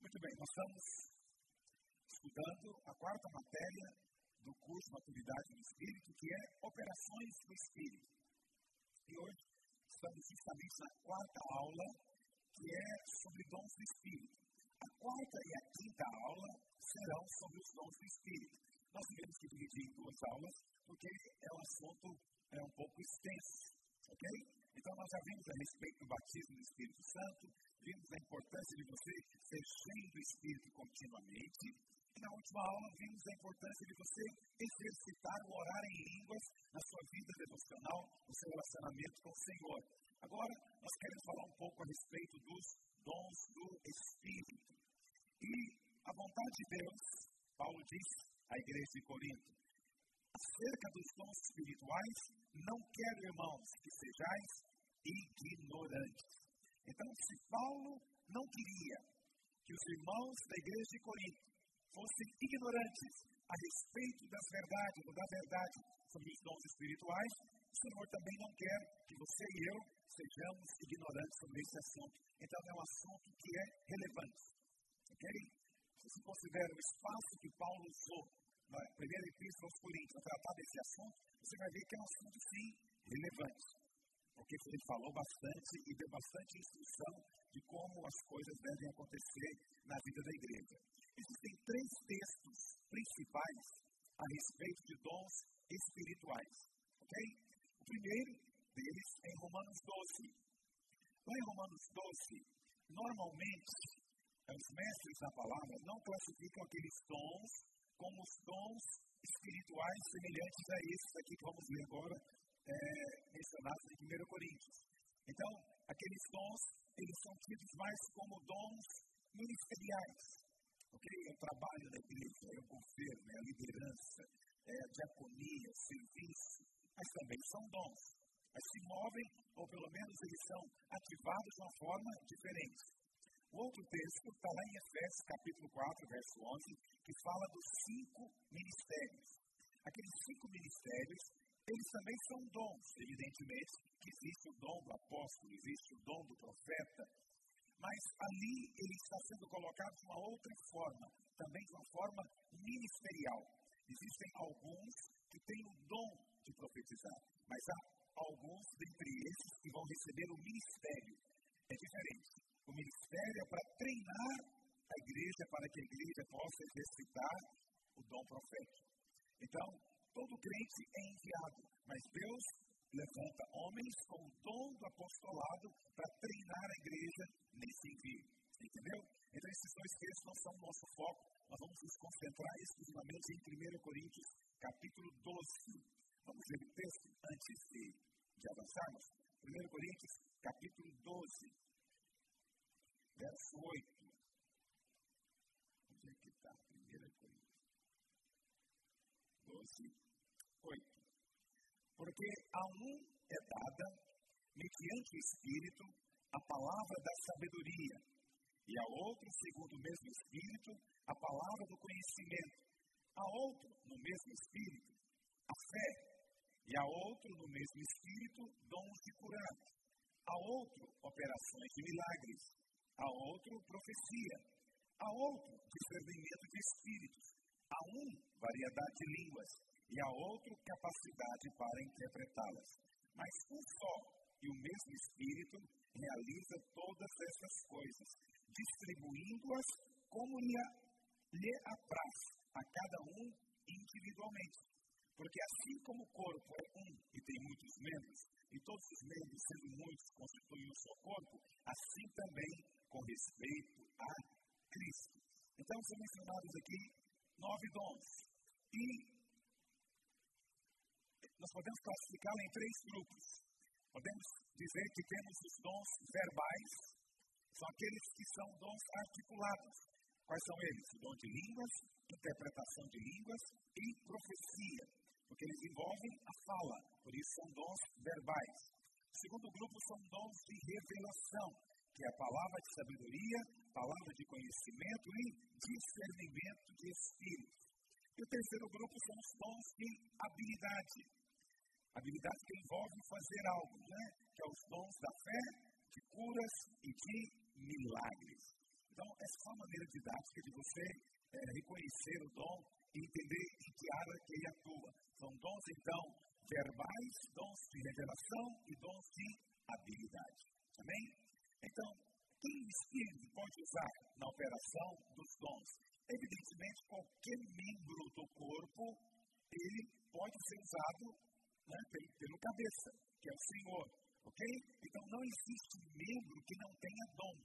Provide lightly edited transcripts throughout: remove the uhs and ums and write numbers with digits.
Muito bem, nós estamos estudando a quarta matéria do curso Maturidade do Espírito, que é Operações do Espírito. E hoje estamos justamente na quarta aula, que é sobre dons do Espírito. A quarta e a quinta aula serão sobre os dons do Espírito. Nós tivemos que dividir em duas aulas, porque o assunto é um pouco extenso, ok? Então nós já vimos a respeito do batismo do Espírito Santo, vimos a importância de você ser cheio do Espírito continuamente. E na última aula vimos a importância de você exercitar o orar em línguas na sua vida devocional, no seu relacionamento com o Senhor. Agora nós queremos falar um pouco a respeito dos dons do Espírito. E a vontade de Deus, Paulo diz à igreja de Corinto, acerca dos dons espirituais, não quero, irmãos, que sejais ignorantes. Então, se Paulo não queria que os irmãos da igreja de Corinto fossem ignorantes a respeito das verdades ou da verdade sobre os dons espirituais, o Senhor também não quer que você e eu sejamos ignorantes sobre esse assunto. Então, é um assunto que é relevante. Ok? Se você considera o espaço que Paulo usou na primeira epístola aos Coríntios para tratar desse assunto, você vai ver que é um assunto, sim, relevante. Porque ele falou bastante e deu bastante instrução de como as coisas devem acontecer na vida da igreja. Existem três textos principais a respeito de dons espirituais. Ok? O primeiro deles é em Romanos 12. Lá em Romanos 12, normalmente, os mestres da palavra não classificam aqueles dons como os dons espirituais semelhantes a esses aqui que vamos ler agora, mencionados em 1 Coríntios. Então, aqueles dons, eles são tidos mais como dons ministeriais. Ok? É o trabalho da igreja, é o governo, é a liderança, é a diaconia, o serviço, mas também são dons. Mas se movem, ou pelo menos eles são ativados de uma forma diferente. O outro texto está lá em Efésios capítulo 4, verso 11, que fala dos 5 ministérios. Aqueles 5 ministérios, eles também são dons, evidentemente, que existe o dom do apóstolo, existe o dom do profeta, mas ali ele está sendo colocado de uma outra forma, também de uma forma ministerial. Existem alguns que têm o dom de profetizar, mas há alguns dentre esses que vão receber o ministério. É diferente. O ministério é para treinar a igreja, para que a igreja possa exercitar o dom profético. Então, todo crente é enviado, mas Deus levanta homens com o dom do apostolado para treinar a igreja nesse envio. Entendeu? Então, esses dois textos não são o nosso foco. Nós vamos nos concentrar exclusivamente em 1 Coríntios, capítulo 12. Vamos ler o texto antes de avançarmos. 1 Coríntios, capítulo 12, verso 8. Onde é que está? 1 Coríntios 12, 8. Porque a um é dada, mediante o Espírito, a palavra da sabedoria, e a outro, segundo o mesmo Espírito, a palavra do conhecimento, a outro, no mesmo Espírito, a fé, e a outro, no mesmo Espírito, dons de curar, a outro, operações de milagres, a outro, profecia, a outro, discernimento de espíritos, a um, variedade de línguas, e a outro, capacidade para interpretá-las. Mas um só e o mesmo Espírito realiza todas essas coisas, distribuindo-as como lhe apraz a cada um individualmente. Porque assim como o corpo é um e tem muitos membros, e todos os membros, sendo muitos, constituem um só corpo, assim também com respeito a Cristo. Então, são mencionados aqui 9 dons. E nós podemos classificá-los em 3 grupos. Podemos dizer que temos os dons verbais, são aqueles que são dons articulados. Quais são eles? O dom de línguas, interpretação de línguas e profecia, porque eles envolvem a fala, por isso são dons verbais. O segundo grupo são dons de revelação, que é a palavra de sabedoria, palavra de conhecimento e discernimento de espíritos. E o terceiro grupo são os dons de habilidade. Habilidade que envolve fazer algo, né? Que é os dons da fé, de curas e de milagres. Então, essa é uma maneira didática de você reconhecer o dom e entender em que área que ele atua. São dons, então, verbais, dons de revelação e dons de habilidade. Amém? Então, quem o Espírito pode usar na operação dos dons? Evidentemente, qualquer membro do corpo, ele pode ser usado, né, pelo cabeça, que é o Senhor. Ok? Então, não existe membro que não tenha dom.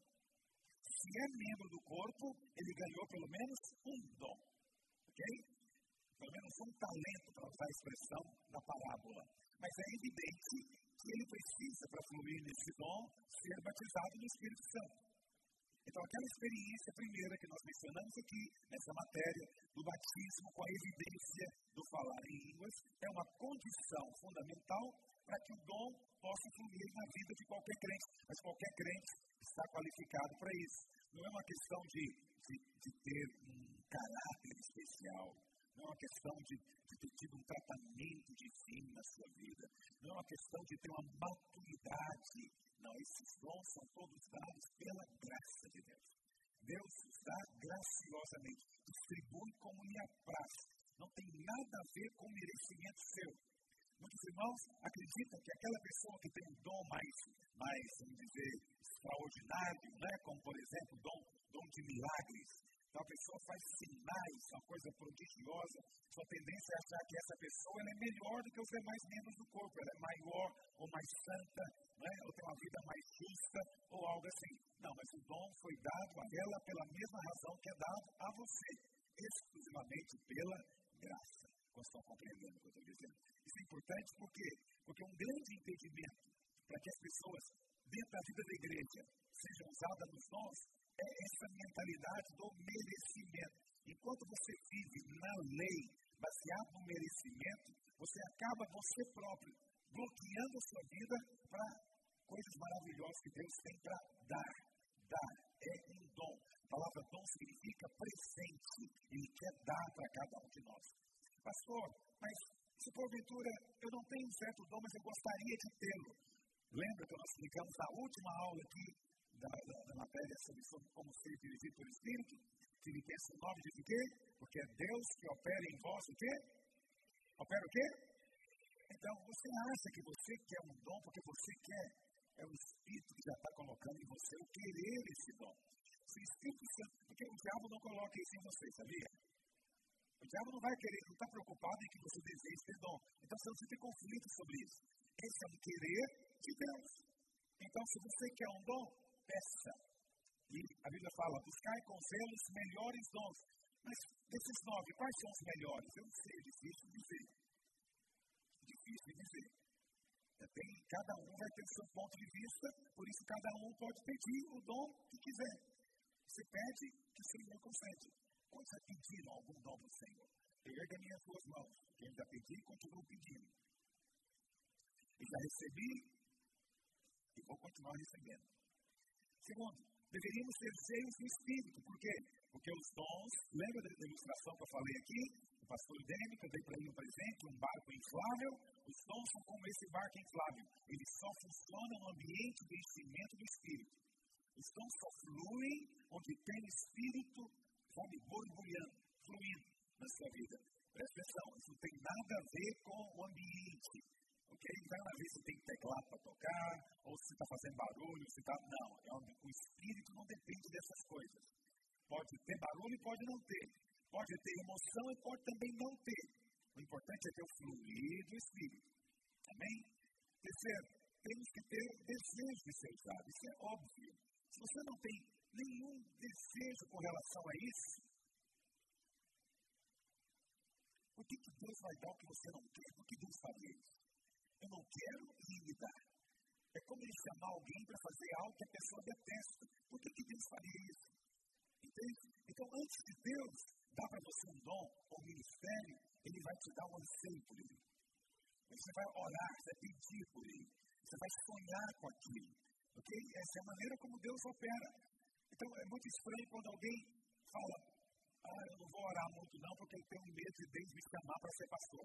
Se é membro do corpo, ele ganhou pelo menos um dom. Ok? Pelo menos um talento, para usar a expressão da parábola. Mas é evidente que ele precisa, para fluir nesse dom, ser batizado no Espírito Santo. Então, aquela experiência primeira que nós mencionamos aqui, nessa matéria, do batismo com a evidência do falar em línguas, é uma condição fundamental para que o dom possa fluir na vida de qualquer crente. Mas qualquer crente está qualificado para isso. Não é uma questão de ter um caráter especial. Não é uma questão de ter tido um tratamento divino na sua vida. Não é uma questão de ter uma maturidade. Não, esses dons são todos dados pela graça de Deus. Deus os dá graciosamente, distribui como lhe apraz. Não tem nada a ver com merecimento seu. Muitos irmãos acreditam que aquela pessoa que tem um dom mais vamos dizer, extraordinário, né? Como, por exemplo, dom de milagres. Então, a pessoa faz sinais, uma coisa prodigiosa. Sua tendência é achar que essa pessoa ela é melhor do que os demais membros do corpo. Ela é maior ou mais santa, né? Ou tem uma vida mais justa, ou algo assim. Não, mas o dom foi dado a ela pela mesma razão que é dado a você. Exclusivamente pela graça. Vocês estão compreendendo o que eu estou dizendo? Isso é importante por quê? Porque um grande impedimento para que as pessoas, dentro da vida da igreja, sejam usadas nos dons, é essa mentalidade do merecimento. Enquanto você vive na lei, baseado no merecimento, você acaba você próprio bloqueando a sua vida para coisas maravilhosas que Deus tem para dar. Dar é um dom. A palavra dom significa presente. Ele quer dar para cada um de nós. Pastor, mas se porventura eu não tenho um certo dom, mas eu gostaria de tê-lo. Lembra que nós explicamos na última aula aqui da matéria sobre como ser dirigido pelo Espírito? Filipenses 9 diz o quê? Porque é Deus que opera em vós o quê? Opera o quê? Então, você acha que você quer um dom porque você quer? É o Espírito que já está colocando em você o querer esse dom. Se o Espírito Santo, porque o diabo não coloca isso em você, sabia? O diabo não vai querer, não está preocupado em que você deseje ter dom. Então você não tem conflito sobre isso. Esse é o querer de Deus. Então, se você quer um dom, peça. E a Bíblia fala, buscai com zelo os melhores dons. Mas desses 9, quais são os melhores? Eu não sei, é difícil dizer. Difícil dizer. Cada um vai ter o seu ponto de vista, por isso cada um pode pedir o dom que quiser. Você pede que o Senhor concede. Quando já pediram algum dom do Senhor? Eu ergo as minhas duas mãos. Quem já pedi, continuo pedindo. E já recebi e vou continuar recebendo. Segundo, deveríamos ser cheios do Espírito. Por quê? Porque os dons, lembra da ilustração que eu falei aqui? O pastor Dêmico, eu dei para ele um presente, um barco inflável. Os dons são como esse barco inflável. Eles só funcionam no ambiente do enchimento do Espírito. Os dons só fluem onde tem o Espírito, sabe, borbulhando, fluindo na sua vida. Presta atenção, isso não tem nada a ver com o ambiente. Ok? Não vai ver se tem teclado para tocar, ou se está fazendo barulho, se está... Não, o Espírito não depende dessas coisas. Pode ter barulho e pode não ter. Pode ter emoção e pode também não ter. O importante é ter o fluir do Espírito. Amém? Terceiro, temos que ter desejo de ser usado. Isso é óbvio. Se você não tem nenhum desejo com relação a isso, por que Deus vai dar o que você não quer? Por que Deus faria isso? Eu não quero e me dá. É como ele chamar alguém para fazer algo que a pessoa detesta. Por que Deus faria isso? Entende? Então, antes de Deus dar para você um dom ou um ministério, ele vai te dar um anseio por ele. Você vai orar, você vai pedir por ele. Você vai sonhar com aquilo. Ok? Essa é a maneira como Deus opera. Então, é muito estranho quando alguém fala, eu não vou orar muito não, porque eu tenho medo de Deus me chamar para ser pastor.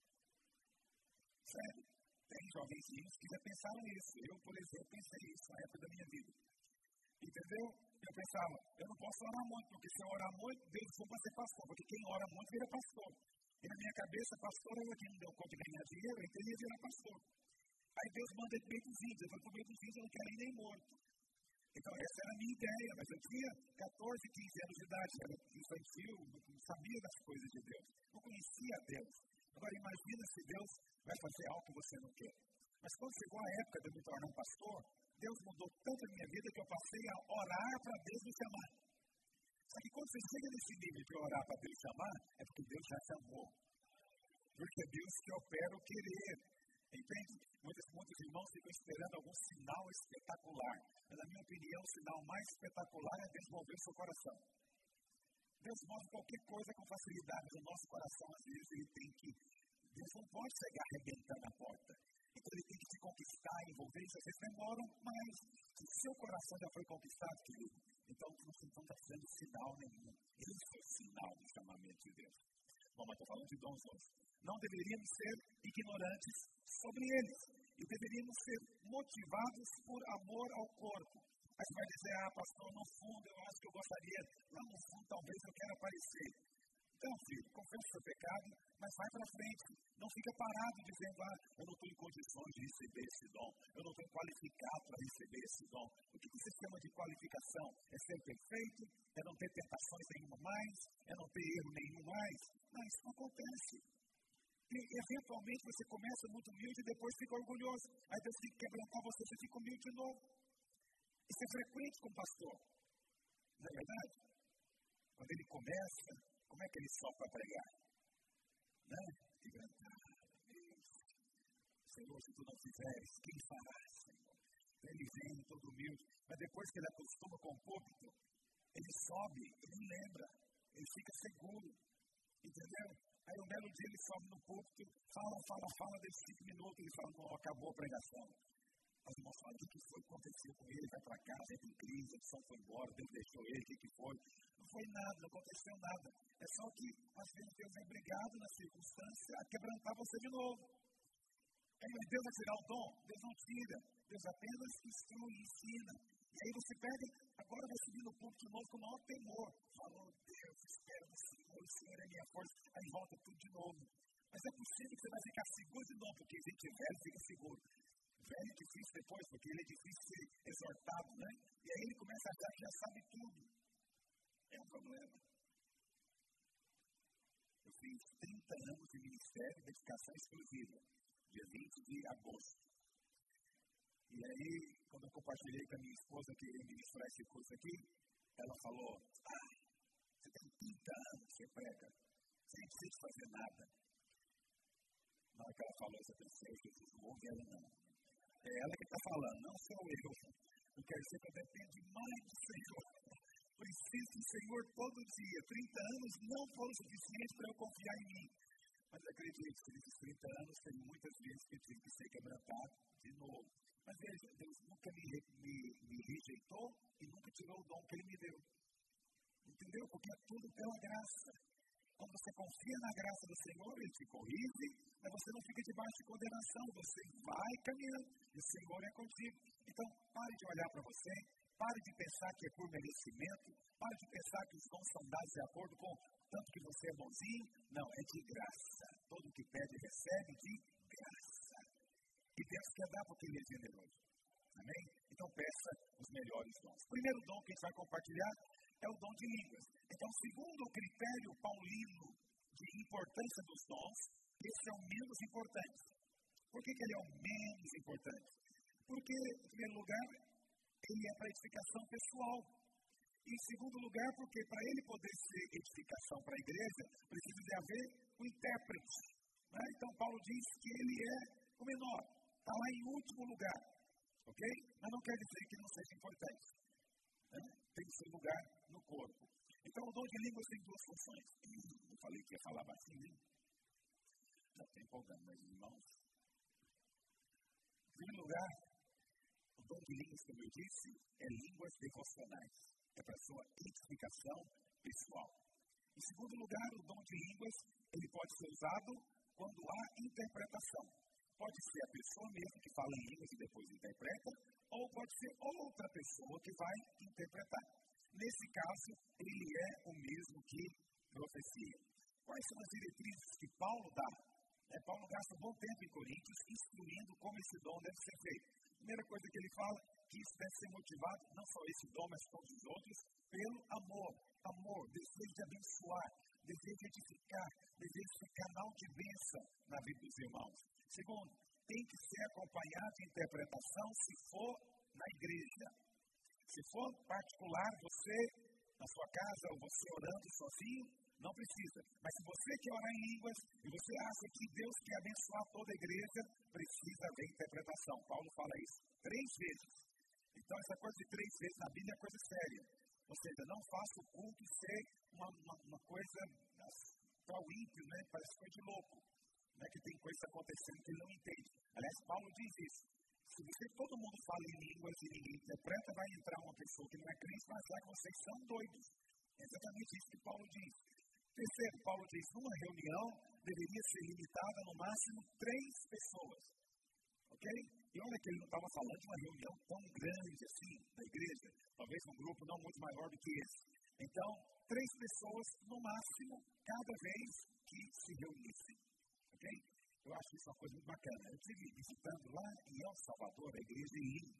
Sério, tem jovenzinhos que já pensaram isso. Eu, por exemplo, pensei isso na época da minha vida. Entendeu? Eu pensava, eu não posso orar muito, porque se eu orar muito, Deus não vai ser pastor, porque quem ora muito vira pastor. E na minha cabeça, pastor é quem não deu conta de ganhar dinheiro, então ele ia virar pastor. Aí Deus manda ele para o meio dos índios, eu falei, para o meio dos índios eu não quero ir nem morto. Então essa era a minha ideia, mas eu tinha 14, 15 anos de idade, era infantil, não sabia das coisas de Deus, não conhecia Deus. Agora imagina se Deus vai fazer algo que você não quer. Mas quando chegou a época de eu me tornar um pastor, Deus mudou tanto a minha vida que eu passei a orar para Deus me chamar. Só que quando você chega nesse nível de orar para Deus chamar, é porque Deus já chamou. Porque é Deus que opera o querer. Entende? Muitos irmãos ficam esperando algum sinal espetacular. Mas, na minha opinião, o sinal mais espetacular é Deus mover o seu coração. Deus mostra qualquer coisa com facilidade, mas o nosso coração, às vezes, ele tem que... Deus não pode chegar arrebentando a porta. Então, ele tem que te conquistar, envolver, isso às vezes demoram, mas se o seu coração já foi conquistado, querido, então você não está fazendo sinal nenhum. Esse é o sinal do chamamento de Deus. Bom, mas estou falando de dons hoje. Não deveríamos ser ignorantes sobre eles. E deveríamos ser motivados por amor ao corpo. Aí você vai dizer, pastor, no fundo eu acho que eu gostaria, lá no fundo talvez eu quero aparecer. Então, filho, confessa o seu pecado, mas vai para frente. Não fica parado dizendo, eu não estou em condições de receber esse dom. Eu não estou qualificado para receber esse dom. O que você chama de qualificação? É ser perfeito? É não ter tentações nenhuma mais? É não ter erro nenhum mais? Não, isso não acontece. E, eventualmente, você começa muito humilde e depois fica orgulhoso. Aí Deus tem que quebrantar você, você fica humilde de novo. Isso é frequente com o pastor. Não é verdade? Quando ele começa, como é que ele só para pregar? Né? Quebrantar. Senhor, se tu não fizeres, quem fará, Senhor? Então ele vem todo humilde. Mas depois que ele acostuma com o púlpito, ele sobe, ele lembra, ele fica seguro. Entendeu? Aí um belo dia ele sobe no púlpito, fala desses 5 minutos, ele fala, não, acabou a pregação. As irmãos falam, o que foi que aconteceu com ele? Vai para casa, entra em crise, a pessoa foi embora, Deus deixou ele, o que foi? Não foi nada, não aconteceu nada. É só que, às vezes, Deus é obrigado, na circunstância, a quebrantar você de novo. Aí, mas Deus vai tirar o dom? Deus não tira. Deus apenas instrui, ensina. E aí você pega, agora vai subir no púlpito de novo com o maior temor. Falou, Deus, espero no Senhor, o Senhor é minha força. Aí volta tudo de novo. Mas é possível que você vai ficar seguro de novo, porque gente velho fica seguro. Velho é difícil depois, porque ele é difícil ser exortado, né? E aí ele começa a achar que já sabe tudo. É um problema. Eu fiz 30 anos de ministério de dedicação exclusiva, dia 20 de agosto. E aí, quando eu compartilhei com a minha esposa que ia ministrar esse curso aqui, ela falou, você tem 30 anos, você prega, sem precisar de fazer nada. Na hora que ela falou isso, eu pensei, Jesus, não ouve ela não. É ela que está falando, não sou eu. Não quer dizer que eu dependo demais do Senhor. Preciso do Senhor todo dia. 30 anos não foram suficientes para eu confiar em mim. Mas acredite que nesses 30 anos tem muitas vezes que eu tive que ser quebrantado de novo. Mas veja, Deus nunca me rejeitou e nunca tirou o dom que Ele me deu. Entendeu? Porque é tudo pela graça. Quando você confia na graça do Senhor, Ele te corrige, mas você não fica debaixo de condenação, você vai caminhando e o Senhor é contigo. Então, pare de olhar para você, pare de pensar que é por merecimento, pare de pensar que os dons são dados de acordo com tanto que você é bonzinho. Não, é de graça. Todo o que pede, recebe de graça. E Deus quer dar porque Ele é generoso. Amém? Então, peça os melhores dons. O primeiro dom que a gente vai compartilhar é o dom de línguas. Então, segundo o critério paulino de importância dos dons, esse é o menos importante. Por que ele é o menos importante? Porque, em primeiro lugar, ele é para edificação pessoal. E, em segundo lugar, porque para ele poder ser edificação para a igreja, precisa de haver um intérprete. Né? Então, Paulo diz que ele é o menor, está lá em último lugar. Ok? Mas não quer dizer que não seja importante. Né? Tem o seu lugar no corpo. Então, o dom de línguas tem duas funções. Eu falei que ia falar assim, né? Já estou empolgando, meus irmãos. Em primeiro lugar, o dom de línguas, como eu disse, é línguas devocionais. É para a sua edificação pessoal. Em segundo lugar, o dom de línguas, ele pode ser usado quando há interpretação. Pode ser a pessoa mesmo que fala em línguas e depois interpreta, ou pode ser outra pessoa que vai interpretar. nesse caso, ele é o mesmo que profecia. Quais são as diretrizes que Paulo dá? Paulo gasta um bom tempo em Coríntios instruindo como esse dom deve ser feito. A primeira coisa que ele fala, que isso deve ser motivado, não só esse dom, mas todos os outros, pelo amor. Amor, desejo de abençoar, desejo de edificar, desejo de ser canal de bênção na vida dos irmãos. Segundo, tem que ser acompanhado de interpretação se for na igreja. Se for particular, você na sua casa ou você orando sozinho, não precisa. Mas se você quer orar em línguas e você acha que Deus quer abençoar toda a igreja, precisa haver interpretação. Paulo fala isso 3 vezes. Então, essa coisa de 3 vezes na Bíblia é coisa séria. Ou seja, não faça o culto ser uma coisa para o ímpio, né? Parece coisa de louco. Né? Que tem coisa acontecendo que ele não entende. Aliás, Paulo diz isso. Se todo mundo fala em línguas e ninguém interpreta, vai entrar uma pessoa que não é crente, mas lá que vocês são doidos. É exatamente isso que Paulo diz. Terceiro, Paulo diz, uma reunião deveria ser limitada no máximo 3 pessoas. Ok? E olha que ele não estava falando de uma reunião tão grande assim, da igreja. Talvez um grupo não muito maior do que esse. Então, 3 pessoas no máximo, cada vez que se reunissem. Ok? Eu acho isso uma coisa muito bacana. Eu estive visitando lá em El Salvador, a igreja em Lima.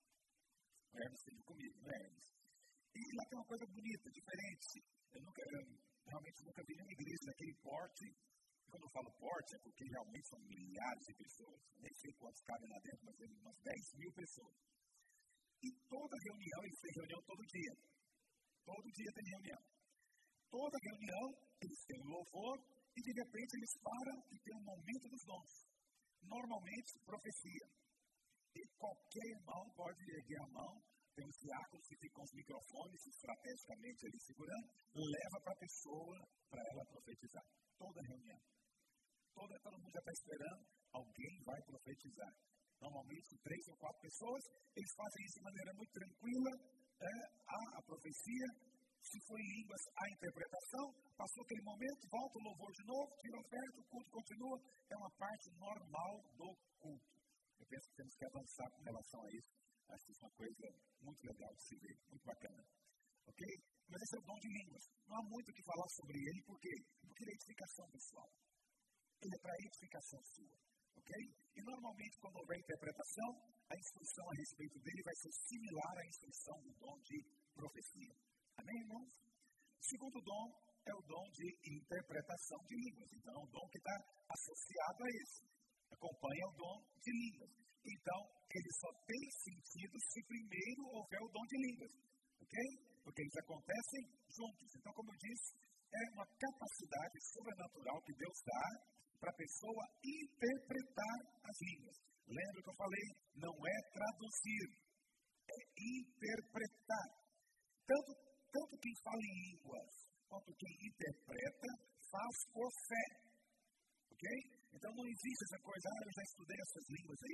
O Hermes esteve comigo, né, Hermes? E lá tem uma coisa bonita, diferente. Eu realmente nunca vi nenhuma igreja daquele porte. Quando eu falo porte, é porque realmente são milhares de pessoas. Nem sei quantos cabem lá dentro, mas tem umas 10.000 pessoas. E toda reunião, eles têm reunião todo dia. Todo dia tem reunião. Toda reunião, eles têm um louvor e de repente eles param e tem um momento dos dons. Normalmente, profecia. E qualquer irmão pode erguer a mão. Tem os diáconos que ficam os microfones estrategicamente ali segurando, leva para a pessoa para ela profetizar. Toda reunião. Todo mundo já está esperando, alguém vai profetizar. Normalmente, 3 ou 4 pessoas, eles fazem isso de maneira muito tranquila. Há a profecia, se for em línguas, há a interpretação. Passou aquele momento, volta o louvor de novo, tira a oferta, o culto continua. É uma parte normal do culto. Eu penso que temos que avançar com relação a isso. Acho que isso é uma coisa muito legal de se ver, muito bacana. Ok? Mas esse é o dom de línguas. Não há muito o que falar sobre ele, por quê? Porque ele é edificação pessoal. Ele é para edificação sua. Ok? E normalmente, quando houver interpretação, a instrução a respeito dele vai ser similar à instrução do dom de profecia. Amém, irmãos? O segundo dom é o dom de interpretação de línguas. Então, é um dom que está associado a esse. Acompanha o dom de línguas. Então, ele só tem sentido se primeiro houver o dom de línguas. Ok? Porque eles acontecem juntos. Então, como eu disse, é uma capacidade sobrenatural que Deus dá para a pessoa interpretar as línguas. Lembra que eu falei? Não é traduzir, é interpretar. Tanto quem fala em línguas quanto quem interpreta faz por fé. Ok? Então não existe essa coisa, eu já estudei essas línguas aí,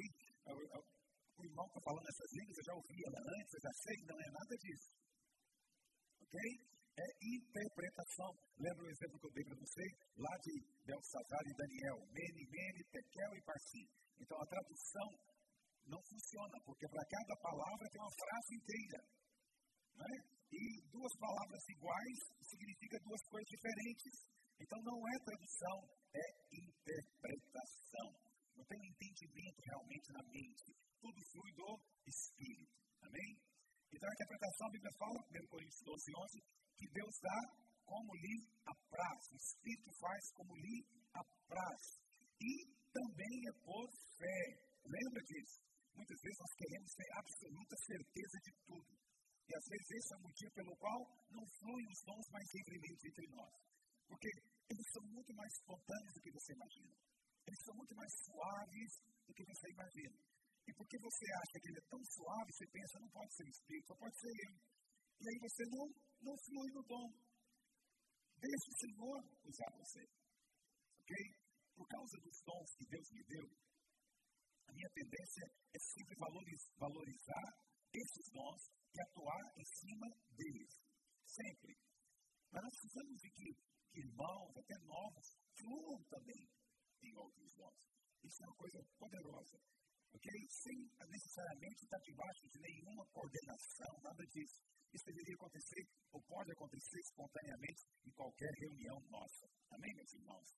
o irmão está falando essas línguas, eu já ouvi ela antes, eu já sei, não é nada disso. Ok? É interpretação. Lembra o exemplo que eu dei para você? Lá de Belsazar e Daniel, Mene, Tekel e Parsi. Então a tradução não funciona, porque para cada palavra tem uma frase inteira. Né? E 2 palavras iguais significam 2 coisas diferentes. Então não é tradução, é interpretação. Não tem um entendimento realmente na mente. Tudo flui do Espírito. Amém? Então a interpretação, a Bíblia fala, 1 Coríntios 12, 11, que Deus dá como lhe apraz. O Espírito faz como lhe apraz. E também é por fé. Lembra disso? Muitas vezes nós queremos ter absoluta certeza de tudo. E às vezes esse é o motivo pelo qual não fluem os dons mais livremente entre nós. Porque eles são muito mais espontâneos do que você imagina. Eles são muito mais suaves do que você imagina. E porque você acha que ele é tão suave, você pensa, não pode ser o Espírito, só pode ser eu. E aí você não flui no dom. Deixe o Senhor usar você. Ok? Por causa dos dons que Deus me deu, a minha tendência é sempre valorizar esses dons e atuar em cima deles. Sempre. Mas nós precisamos de que irmãos, até novos, fluam também em outros dons. Isso é uma coisa poderosa. Ok? Sem necessariamente estar debaixo de nenhuma coordenação, nada disso. Isso deveria acontecer, ou pode acontecer espontaneamente em qualquer reunião nossa. Amém, meus irmãos?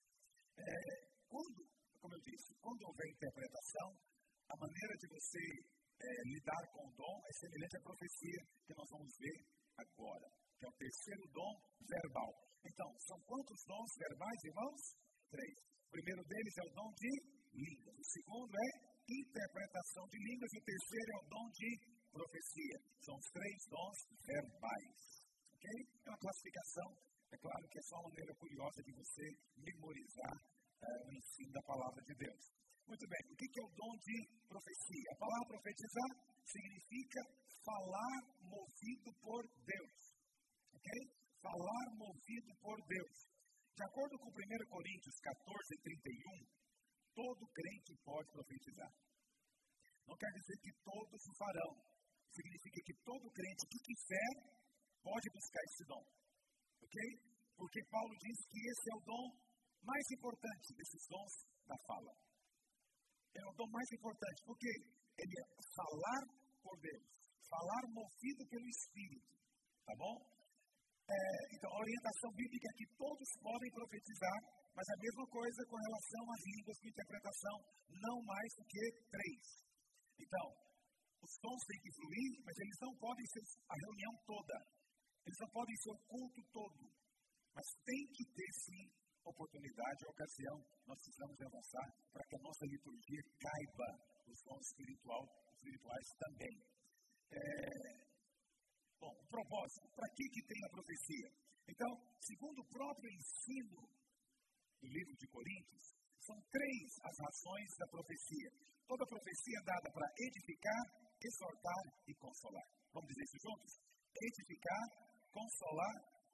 Como eu disse, quando houver interpretação, a maneira de você lidar com o dom é semelhante à profecia que nós vamos ver agora, que é o terceiro dom verbal. Então, são quantos dons verbais, irmãos? 3. O primeiro deles é o dom de línguas. O segundo é interpretação de línguas. E o terceiro é o dom de profecia. São os 3 dons verbais. Ok? É uma classificação. É claro que é só uma maneira curiosa de você memorizar o ensino da palavra de Deus. Muito bem. O que é o dom de profecia? A palavra profetizar significa falar movido por Deus. Ok? Falar movido por Deus. De acordo com 1 Coríntios 14:31, todo crente pode profetizar. Não quer dizer que todos o farão. Significa que todo crente que quiser pode buscar esse dom. Ok? Porque Paulo diz que esse é o dom mais importante desses dons da fala. É o dom mais importante, porque ele é falar por Deus. Falar movido pelo Espírito. Tá bom? Então, a orientação bíblica é que todos podem profetizar, mas a mesma coisa com relação às línguas de interpretação, não mais do que 3. Então, os dons têm que fluir, mas eles não podem ser a reunião toda. Eles não podem ser o culto todo. Mas tem que ter, sim, oportunidade, ocasião. Nós precisamos avançar para que a nossa liturgia caiba os dons espirituais também. Bom, o propósito, para que tem a profecia? Então, segundo o próprio ensino do livro de Coríntios, são 3 as razões da profecia. Toda profecia é dada para edificar, exortar e consolar. Vamos dizer isso juntos? Edificar, consolar,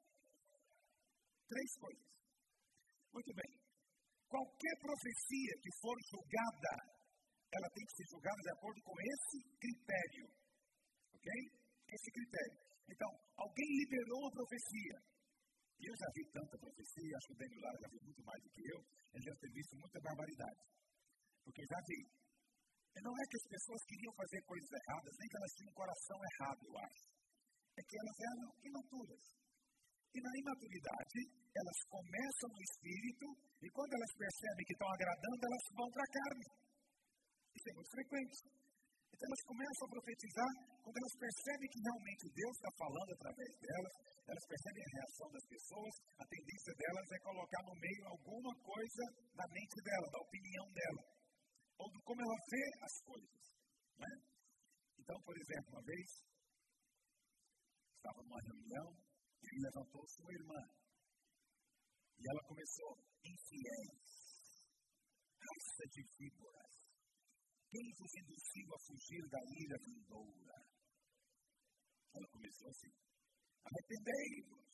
3 coisas. Muito bem. Qualquer profecia que for julgada, ela tem que ser julgada de acordo com esse critério. Ok? Esse critério. Então, alguém liberou a profecia. E eu já vi tanta profecia, acho que o Daniel Lara já viu muito mais do que eu. Ele deve ter visto muita barbaridade. Porque eu já vi. E não é que as pessoas queriam fazer coisas erradas, nem que elas tinham um coração errado, eu acho. É que elas eram imaturas. E na imaturidade, elas começam no espírito, e quando elas percebem que estão agradando, elas vão para a carne. Isso é muito frequente. Então elas começam a profetizar, quando elas percebem que realmente Deus está falando através delas, elas percebem a reação das pessoas, a tendência delas é colocar no meio alguma coisa da mente dela, da opinião dela, ou de como ela vê as coisas. Né? Então, por exemplo, uma vez, estava numa reunião, e ele levantou sua irmã, e ela começou, infiéis, raça de víboras, quem vos induziu a fugir da ira vindoura? Ela começou assim, arrependei-vos,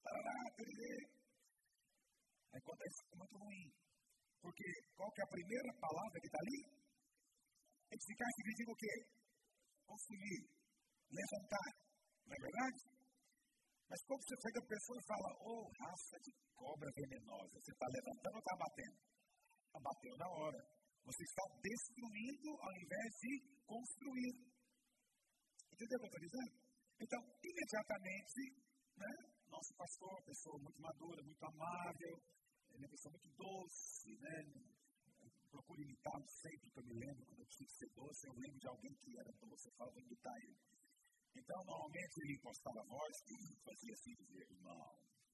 acontece muito ruim, porque qual que é a primeira palavra que está ali? Edificar significa o quê? Construir, levantar, não é verdade? Mas quando você pega a pessoa e fala, raça de cobra venenosa, você está levantando ou está batendo? Bateu na hora. Você está destruindo ao invés de construir. Entendeu o que eu estou dizendo? Então, imediatamente, né, nosso pastor, pessoa muito madura, muito amável, ele é uma pessoa muito doce, né? Procuro imitá-lo sempre que eu me lembro, quando eu tinha que ser doce, eu lembro de alguém que era doce, eu falava imitar ele. Então, normalmente ele impostava a voz e fazia assim, dizia, irmão,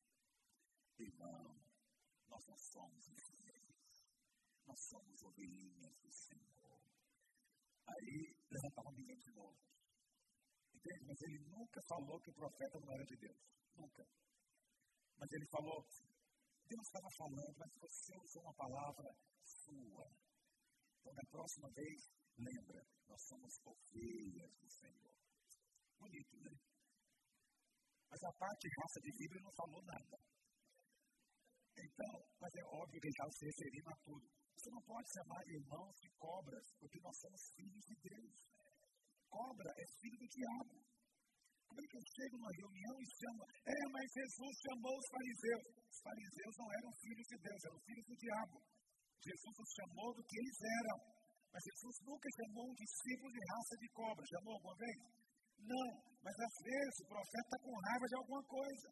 nós não somos infiéis, nós somos ovelhinhas do Senhor. Aí, levantava a Bíblia de novo. Entende? Mas ele nunca falou que o profeta não era de Deus. Nunca. Mas ele falou, Deus estava falando, mas você usou uma palavra sua. Então, da próxima vez, lembra, nós somos ovelhas do Senhor. Bonito, né? Mas a parte raça de víbora não falou nada. Então, mas é óbvio que ele estava se referindo a tudo. Você não pode chamar de irmãos de cobras, porque nós somos filhos de Deus. Cobra é filho do diabo. Como é que eu chego numa reunião e chamo, mas Jesus chamou os fariseus. Os fariseus não eram filhos de Deus, eram filhos do diabo. Jesus os chamou do que eles eram. Mas Jesus nunca chamou um discípulo de raça de cobra. Chamou alguma vez? Não. Mas às vezes o profeta está com raiva de alguma coisa.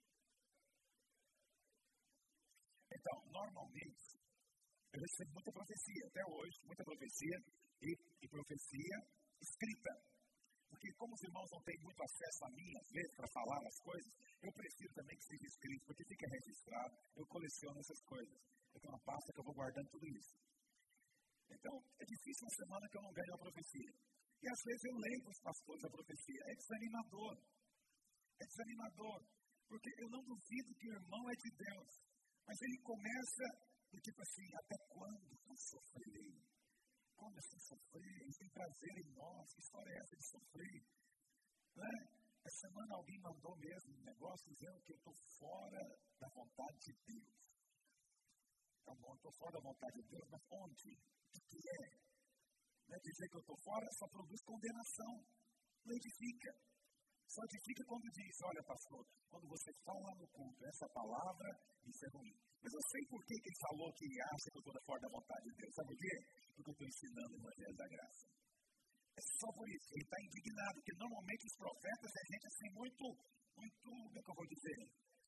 Então, normalmente, eu recebo muita profecia, até hoje, muita profecia e profecia escrita. Porque como os irmãos não têm muito acesso a mim, às vezes, para falar as coisas, eu prefiro também que seja escrito, porque fica registrado, eu coleciono essas coisas. Eu tenho uma pasta que eu vou guardando tudo isso. Então, é difícil uma semana que eu não ganho a profecia. E às vezes eu leio para os pastores a profecia. É desanimador. É desanimador. Porque eu não duvido que o irmão é de Deus. Mas ele começa do tipo assim, até quando eu sofrerei? Quando eu sofrer? Ele tem prazer em nós. Que história é essa de sofrer? Né? Essa semana alguém mandou mesmo um negócio dizendo que eu estou fora da vontade de Deus. Então, bom, eu estou fora da vontade de Deus, mas onde? O que é? Não é dizer que eu estou fora, só produz condenação. Não edifica. Só edifica quando diz, olha pastor, quando você fala no culto essa palavra, isso é ruim. Mas eu sei por que ele falou que acha que eu estou fora da vontade de Deus. Sabe por quê? Porque eu estou ensinando o Evangelho da Graça. É só por isso. Ele está indignado, porque normalmente os profetas é gente assim muito, como é que eu vou dizer?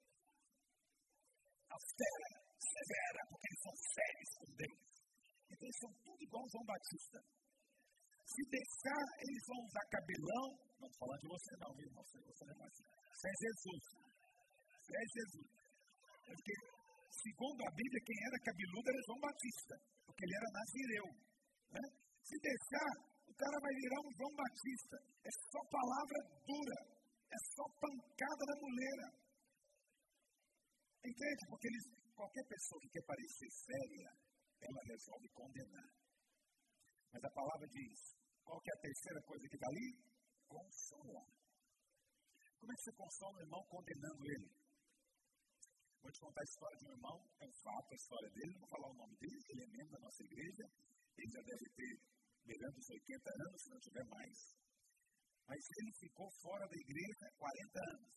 Austera, severa, porque eles são sérios com Deus. Então eles são tudo igual João Batista. Se deixar, eles vão usar cabelão. Não estou falando de você não, viu? Você não é assim. Você é Jesus. Você é Jesus. Porque, segundo a Bíblia, quem era cabeludo era João Batista. Porque ele era nazireu. Né? Se deixar, o cara vai virar um João Batista. É só palavra dura. É só pancada na muleira. Entende? Porque qualquer pessoa que quer parecer séria, ela resolve condenar. Mas a palavra diz, qual que é a terceira coisa que está ali? Consolar. Como é que você consola o irmão condenando ele? Vou te contar a história de um irmão, é um fato a história dele, não vou falar o nome dele, ele é membro da nossa igreja, ele já deve ter beirando os 80 anos, se não tiver mais. Mas ele ficou fora da igreja 40 anos.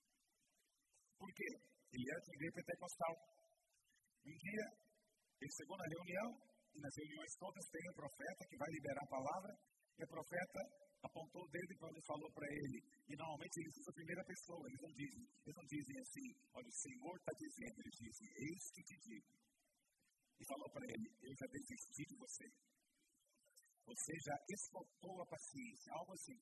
Por quê? Ele era de uma igreja pentecostal. Um dia, ele chegou na reunião, e nas reuniões todas tem um profeta que vai liberar a palavra, e o profeta apontou o dedo quando falou para ele. E normalmente eles usam a primeira pessoa, eles não dizem assim, olha, o Senhor está dizendo, eles dizem, eis que te digo. E falou para ele, eu já desisti de você. Você já esgotou a paciência, algo assim.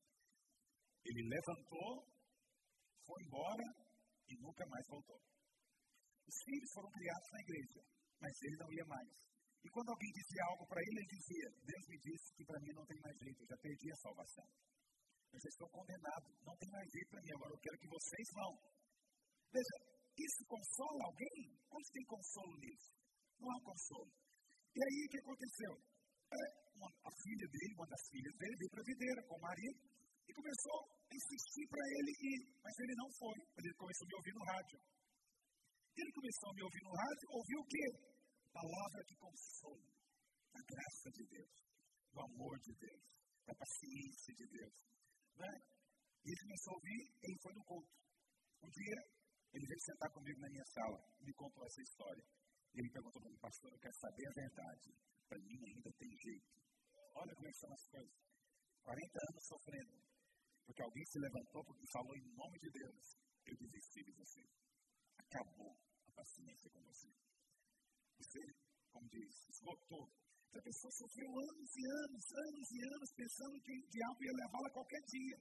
Ele levantou, foi embora e nunca mais voltou. Os filhos foram criados na igreja, mas ele não ia mais. E quando alguém dizia algo para ele, ele dizia, Deus me disse que para mim não tem mais jeito, eu já perdi a salvação. Eu já estou condenado, não tem mais jeito para mim, agora eu quero que vocês vão. Veja, isso consola alguém? Onde tem consolo nisso? Não há consolo. E aí o que aconteceu? A filha dele, uma das filhas dele, veio para a videira com o marido e começou a insistir para ele ir, mas ele não foi. Ele começou a me ouvir no rádio. Ele começou a me ouvir no rádio, ouviu o quê? Palavra de consolo, da graça de Deus, do amor de Deus, da paciência de Deus. Né? E ele começou a ouvir, ele foi no culto. Um dia, ele veio sentar comigo na minha sala e me contou essa história. E ele perguntou para mim, pastor, eu quero saber a verdade. Para mim ainda tem jeito. Olha como são as coisas. 40 anos sofrendo, porque alguém se levantou porque falou em nome de Deus. Eu desisti de você. Acabou a paciência com você. Você, como diz, esgotou. A pessoa sofreu anos e anos, pensando que o diabo ia levá-la qualquer dia.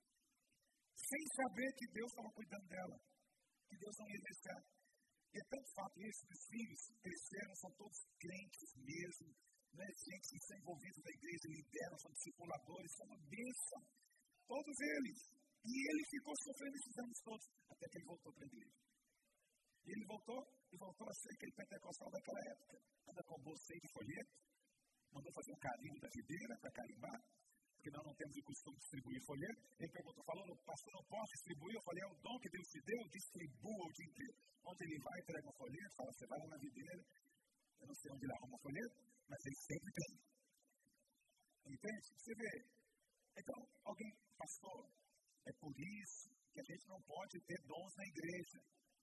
Sem saber que Deus estava cuidando dela. Que Deus não ia deixar. E é tanto fato isso que os filhos cresceram, são todos crentes mesmo. Né? Gente que estão envolvidos na igreja, lideram, são discipuladores, são uma bênção. Todos eles. E ele ficou sofrendo esses anos todos, até que ele voltou para a igreja. E ele voltou a ser aquele pentecostal daquela época. Anda com bolsa de folheto, mandou fazer um carimbo da videira para carimbar, porque nós não temos o costume de distribuir folheto. Ele perguntou, falou, pastor, não posso distribuir? Eu falei, é o dom que Deus te deu, distribua o dia inteiro. Onde ele vai, entrega um folheto, fala, você vai lá na videira. Eu não sei onde ele arruma folheto, mas ele sempre tem. Entende? Você vê. Então, alguém, pastor, é por isso que a gente não pode ter dons na igreja.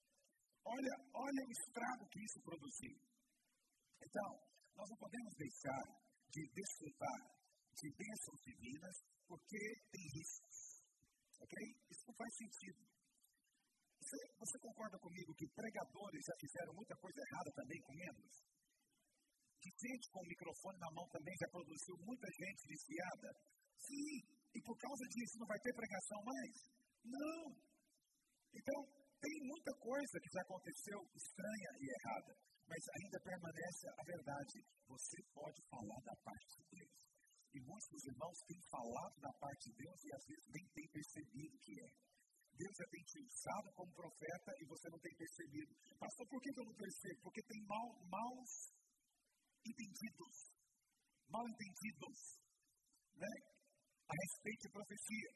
Olha o estrago que isso produziu. Então, nós não podemos deixar de desfrutar de bênçãos divinas, porque tem riscos. Ok? Isso não faz sentido. Você concorda comigo que pregadores já fizeram muita coisa errada também com membros? Que gente com o microfone na mão também já produziu muita gente desviada? Sim, e por causa disso não vai ter pregação mais? Não. Então, tem muita coisa que já aconteceu estranha e errada, mas ainda permanece a verdade. Você pode falar da parte de Deus. E muitos dos irmãos têm falado da parte de Deus e às vezes nem têm percebido o que é. Deus já tem te usado como profeta e você não tem percebido. Pastor, por que eu não percebo? Porque tem maus entendidos. Mal entendidos, né? A respeito de profecia.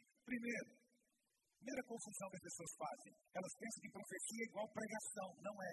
Primeira confusão que as pessoas fazem. Elas pensam que profecia é igual pregação. Não é.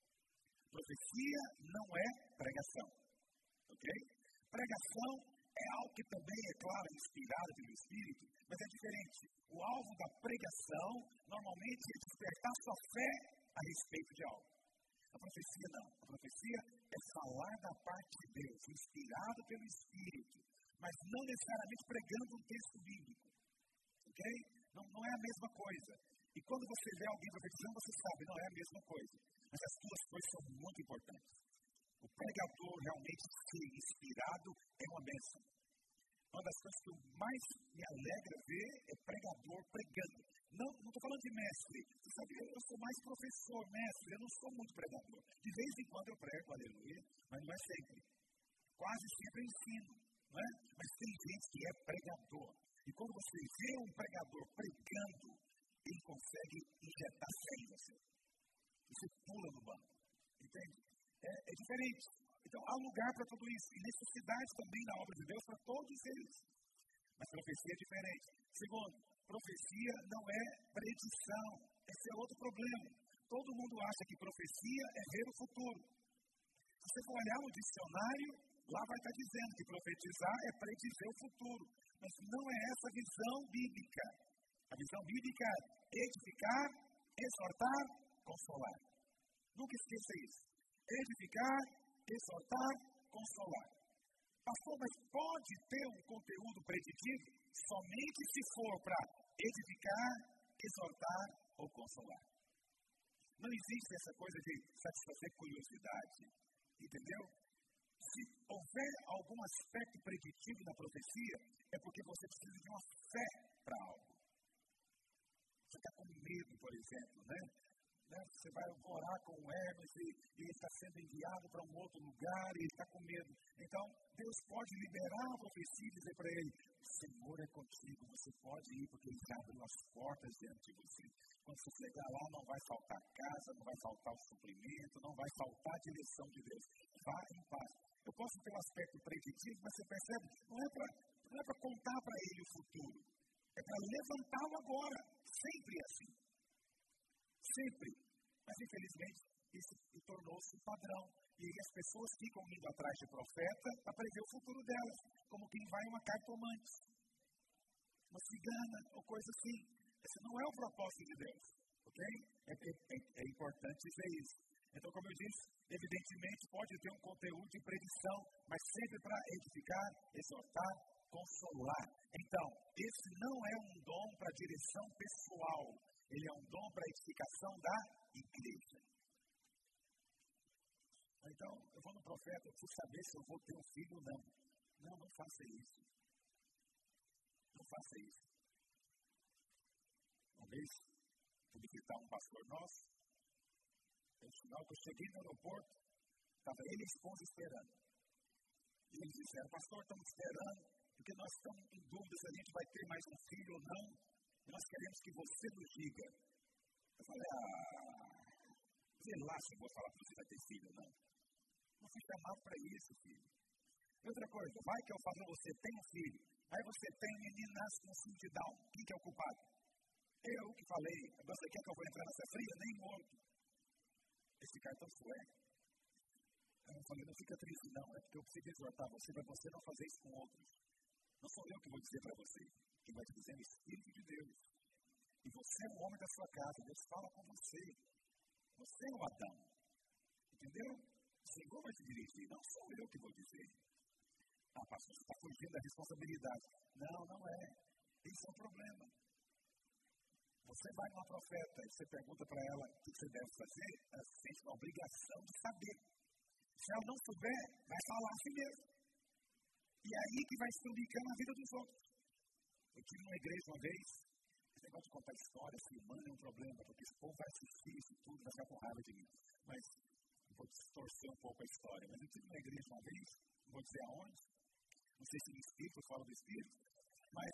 Profecia não é pregação. Ok? Pregação é algo que também é, claro, inspirado pelo Espírito, mas é diferente. O alvo da pregação, normalmente, é despertar sua fé a respeito de algo. A profecia não. A profecia é falar da parte de Deus, inspirado pelo Espírito, mas não necessariamente pregando um texto bíblico. Ok? Não é a mesma coisa. E quando você vê alguém profetizando, você sabe, não é a mesma coisa. Mas as duas coisas são muito importantes. O pregador realmente ser inspirado é uma bênção. Uma das coisas que mais me alegra ver é pregador pregando. Não estou falando de mestre. Você sabe, eu sou mais professor, mestre. Eu não sou muito pregador. De vez em quando eu prego, aleluia, mas não é sempre. Quase sempre eu ensino, não é? Mas tem gente que é pregador. E quando você vê um pregador pregando, ele consegue injetar fé em você. Você pula no banco. Entende? É diferente. Então, há lugar para tudo isso. E necessidade também na obra de Deus para todos eles. Mas profecia é diferente. Segundo, profecia não é predição. Esse é outro problema. Todo mundo acha que profecia é ver o futuro. Se você for olhar no dicionário, lá vai estar dizendo que profetizar é predizer o futuro. Mas não é essa a visão bíblica. A visão bíblica é edificar, exortar, consolar. Nunca esqueça isso. Edificar, exortar, consolar. Pastor, mas pode ter um conteúdo preditivo somente se for para edificar, exortar ou consolar. Não existe essa coisa de satisfazer curiosidade. Entendeu? Se houver algum aspecto preditivo na profecia, é porque você precisa de uma fé para algo. Você está com medo, por exemplo, né? Você vai orar com o Hermes e ele está sendo enviado para um outro lugar e ele está com medo. Então, Deus pode liberar a profecia e dizer para ele, o Senhor é contigo, você pode ir porque ele abre as portas diante de você. Quando você chegar lá, não vai faltar casa, não vai faltar o suprimento, não vai faltar a direção de Deus. Vá em paz. Eu posso ter um aspecto preditivo, mas você percebe, não é para contar para ele o futuro. É para levantá-lo agora. Sempre assim. Sempre. Mas, infelizmente, isso tornou-se um padrão. E as pessoas ficam indo atrás de profeta para prever o futuro delas, como quem vai em uma cartomante, uma cigana ou coisa assim. Esse não é o propósito de Deus. Ok? É importante dizer isso. Então, como eu disse, evidentemente pode ter um conteúdo de predição, mas sempre para edificar, exortar, consolar. Então, esse não é um dom para direção pessoal. Ele é um dom para a edificação da igreja. Então, eu vou no profeta, eu preciso saber se eu vou ter um filho ou não. Não faça isso. Não faça isso. Uma vez, fui visitar um pastor nosso. Eu cheguei no aeroporto, estava ele e a esposa esperando. E eles disseram, pastor, estamos esperando, porque nós estamos em dúvida se a gente vai ter mais um filho ou não. E nós queremos que você nos diga. Eu falei, sei lá se eu vou falar para você vai ter filho ou não. Não fui chamado para isso, filho. E outra coisa, vai que eu falo para você, tem um filho. Aí você tem um menino nasce com síndrome de Down. Quem que é o culpado? Eu que falei. Agora você quer que eu vou entrar nessa fria? Nem morto. Esse cartão é. Eu falei, não fica triste não, é porque eu preciso exortar você para você não fazer isso com outros. Não sou eu que vou dizer para você, quem vai te dizer é o Espírito de Deus. E você é o homem da sua casa, Deus fala com você. Você é o Adão. Entendeu? O Senhor vai te dirigir, não sou eu que vou dizer. Pastor, você está fugindo da responsabilidade. Não é. Esse é o problema. Você vai numa profeta e você pergunta para ela o que você deve fazer, ela sente uma obrigação de saber. Se ela não souber, vai falar assim mesmo. E é aí que vai se ubicando na vida dos outros. Eu tive numa igreja uma vez, esse negócio de contar história, assim, humano é um problema, porque esse povo vai assistir isso tudo, vai ficar com raiva de mim. Mas vou distorcer um pouco a história. Mas eu tive numa igreja uma vez, não vou dizer aonde, não sei se no Espírito, fala do Espírito, mas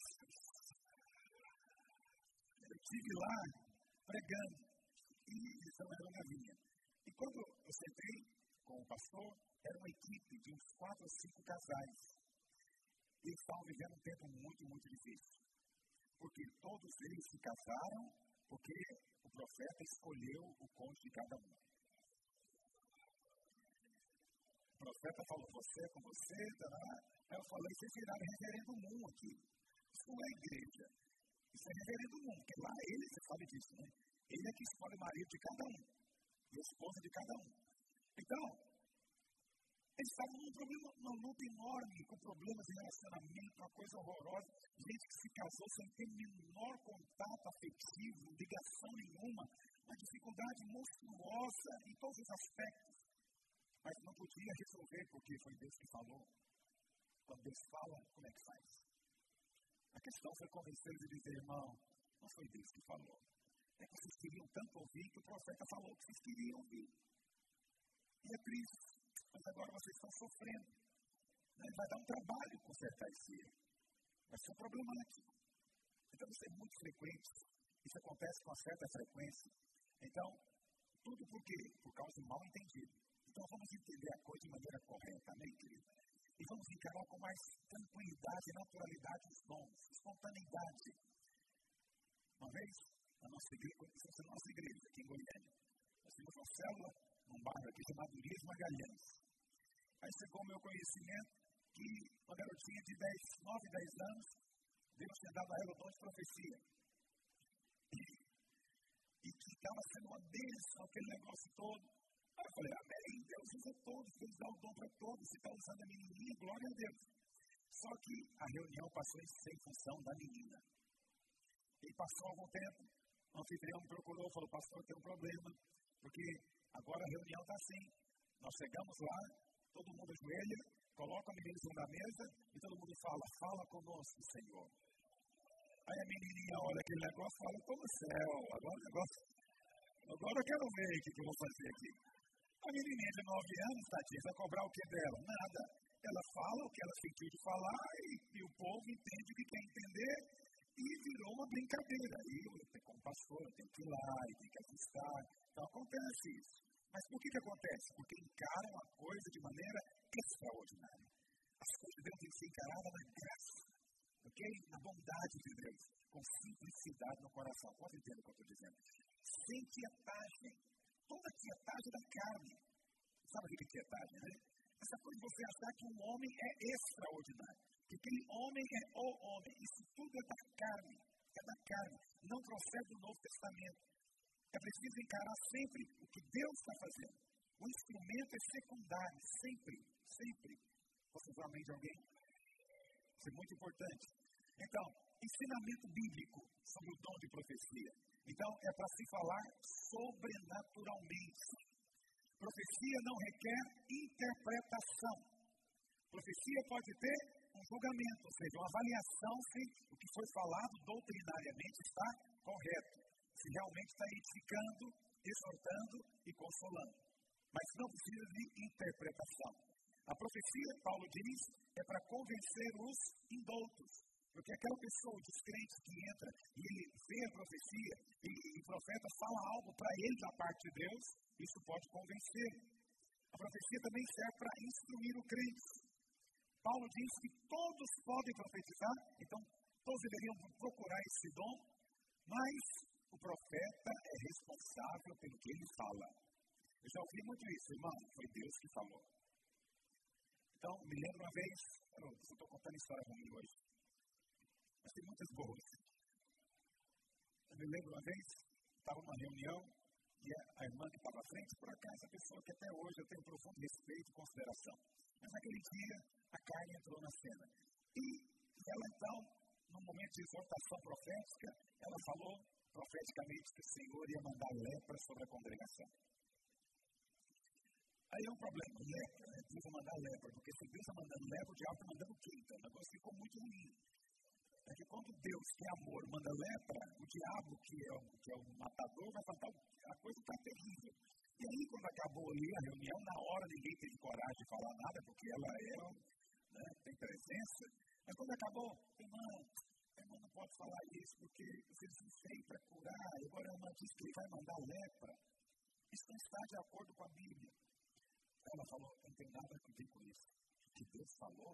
eu estive lá pregando e São era na vinha. E quando eu sentei com o pastor, era uma equipe de uns 4 ou 5 casais. E eles estavam vivendo um tempo muito, muito difícil. Porque todos eles se casaram porque o profeta escolheu o cônjuge de cada um. O profeta falou, você é com você, tá? Aí eu falei, vocês viraram reverendo Moon aqui. Isso não é igreja. Isso é reverendo Moon, porque lá ele, você sabe disso, né? Ele é que escolhe o marido de cada um. E a esposa de cada um. Então, eles estavam num problema, uma luta enorme, com problemas de relacionamento, uma coisa horrorosa. Gente que se casou sem ter menor contato afetivo, ligação nenhuma, uma dificuldade monstruosa em todos os aspectos. Mas não podia resolver, porque foi Deus que falou. Quando Deus fala, como é que faz? A questão foi convencer eles e dizer, irmão, não foi Deus que falou. É que vocês queriam tanto ouvir que o profeta falou que vocês queriam ouvir. E é triste, mas agora vocês estão sofrendo. Vai dar um trabalho consertar esse erro. Vai ser um problemático. Então, isso é muito frequente. Isso acontece com uma certa frequência. Então, tudo por quê? Por causa do mal entendido. Então, vamos entender a coisa de maneira correta, amém, querido? E vamos encarar com mais tranquilidade e naturalidade os dons, espontaneidade. Uma vez, na nossa igreja, aqui em Goiânia, nós tínhamos uma célula num bairro aqui chamado Luiz Magalhães. Aí chegou o meu conhecimento que uma garotinha de 9, 10 anos, Deus tinha dado a ela o dom de profecia. E que estava sendo uma bênção, aquele negócio todo. Aí eu falei, amém, Deus usa todos, Deus dá o dom para todos, você está usando a menininha, glória a Deus. Só que a reunião passou em função da menina. E passou algum tempo, o anfitrião me procurou, falou, pastor, tem um problema, porque agora a reunião está assim. Nós chegamos lá, todo mundo ajoelha, coloca a menina em cima da mesa e todo mundo fala conosco, Senhor. Aí a menininha olha aquele negócio e fala, estou no céu, agora eu quero ver o que eu vou fazer aqui. A menininha de 9 anos, tadinha, vai cobrar o que dela? Nada. Ela fala o que ela sentiu de falar e o povo entende o que quer entender e virou uma brincadeira. E eu, como pastor, eu tenho que ir lá e tenho que ajustar. Então acontece isso. Mas por que acontece? Porque encaram a coisa de maneira extraordinária. As coisas de Deus têm que ser encaradas na graça, ok? Na bondade de Deus, com simplicidade no coração. Pode entender o que eu estou dizendo? Sem tietagem. Toda tietagem da carne. Sabe o que é tietagem, né? Essa coisa de você achar que um homem é extraordinário. Que aquele homem é o homem. Isso tudo é da carne. É da carne. Não procede do Novo Testamento. É preciso encarar sempre o que Deus está fazendo. O instrumento é secundário. Sempre. Sempre. Você vê a mente de alguém? Isso é muito importante. Então, ensinamento bíblico sobre o dom de profecia. Então, é para se falar sobrenaturalmente. Profecia não requer interpretação. Profecia pode ter um julgamento, ou seja, uma avaliação se o que foi falado doutrinariamente está correto. Se realmente está edificando, exortando e consolando. Mas não precisa de interpretação. A profecia, Paulo diz, é para convencer os indoutos. Porque aquela pessoa, os crentes que entra e ele vê a profecia e o profeta fala algo para ele da parte de Deus, isso pode convencer. A profecia também serve para instruir o crente. Paulo diz que todos podem profetizar, então todos deveriam procurar esse dom, mas o profeta é responsável pelo que ele fala. Eu já ouvi muito isso, irmão, foi Deus que falou. Então, me lembro uma vez, eu estou contando história ruim hoje. Mas tem muitas boas. Eu me lembro uma vez, estava numa reunião, e a irmã que estava à frente, por acaso, a pessoa que até hoje eu tenho profundo respeito e consideração. Mas naquele dia, a carne entrou na cena. E ela então, num momento de exortação profética, ela falou profeticamente que o Senhor ia mandar lepra sobre a congregação. Aí é um problema, lepra, né? Deus vai mandar lepra, porque se Deus está mandando lepra, o diabo está mandando o quê? Então o negócio ficou muito ruim. É que quando Deus, que é amor, manda lepra, o diabo, que é o matador, vai falar, a coisa está terrível. E aí, quando acabou ali a reunião, na hora ninguém teve coragem de falar nada, porque ela tem presença. Mas quando acabou, irmão não pode falar isso, porque vocês não fez para curar, e agora a irmã diz que ele vai mandar lepra. Isso não está de acordo com a Bíblia. Ela falou, não tem nada a ver com isso. O que Deus falou.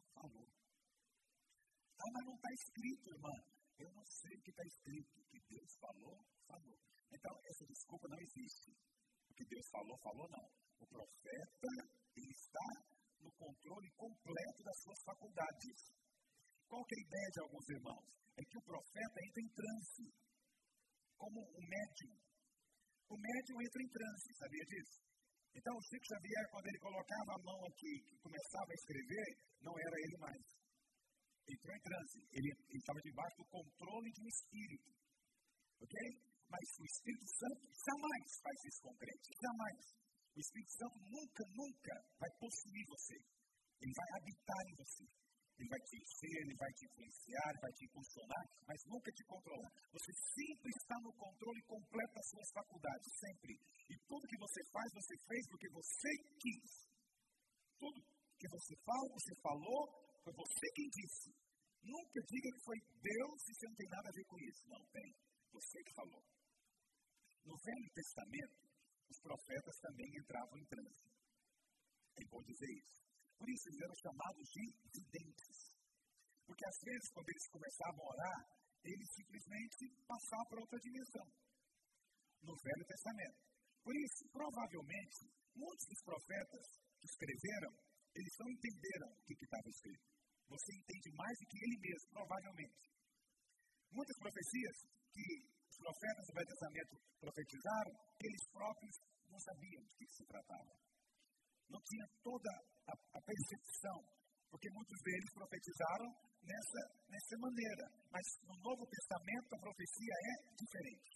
Mas não está escrito, irmã. Eu não sei o que está escrito. O que Deus falou. Então, essa desculpa não existe. O que Deus falou, não. O profeta, ele está no controle completo das suas faculdades. Qual que é a ideia de alguns irmãos? É que o profeta entra em transe, como um médium. O médium entra em transe, sabia disso? Então, o Chico Xavier, quando ele colocava a mão aqui e começava a escrever, não era ele mais. Entrou em transe. Ele estava debaixo do controle de um espírito. Ok? Mas o Espírito Santo jamais faz isso com crente. Jamais. O Espírito Santo nunca vai possuir você. Ele vai habitar em você. Ele vai te encher, ele vai te influenciar, ele vai te impulsionar, mas nunca te controlar. Você sempre está no controle completo das suas faculdades, sempre. E tudo que você faz, você fez porque você quis. Tudo que você fala, você falou, foi você quem disse. Nunca diga que foi Deus e você não tem nada a ver com isso. Não tem. Você que falou. No Velho Testamento, os profetas também entravam em transe. É bom dizer isso. Por isso eles eram chamados de videntes. Porque às vezes, quando eles começavam a orar, eles simplesmente passavam para outra dimensão. No Velho Testamento. Por isso, provavelmente, muitos dos profetas que escreveram, eles não entenderam o que estava escrito. Você entende mais do que ele mesmo, provavelmente. Muitas profecias que os profetas do Velho Testamento profetizaram, eles próprios não sabiam do que se tratava. Não tinha toda a percepção, porque muitos deles profetizaram nessa maneira. Mas no Novo Testamento a profecia é diferente.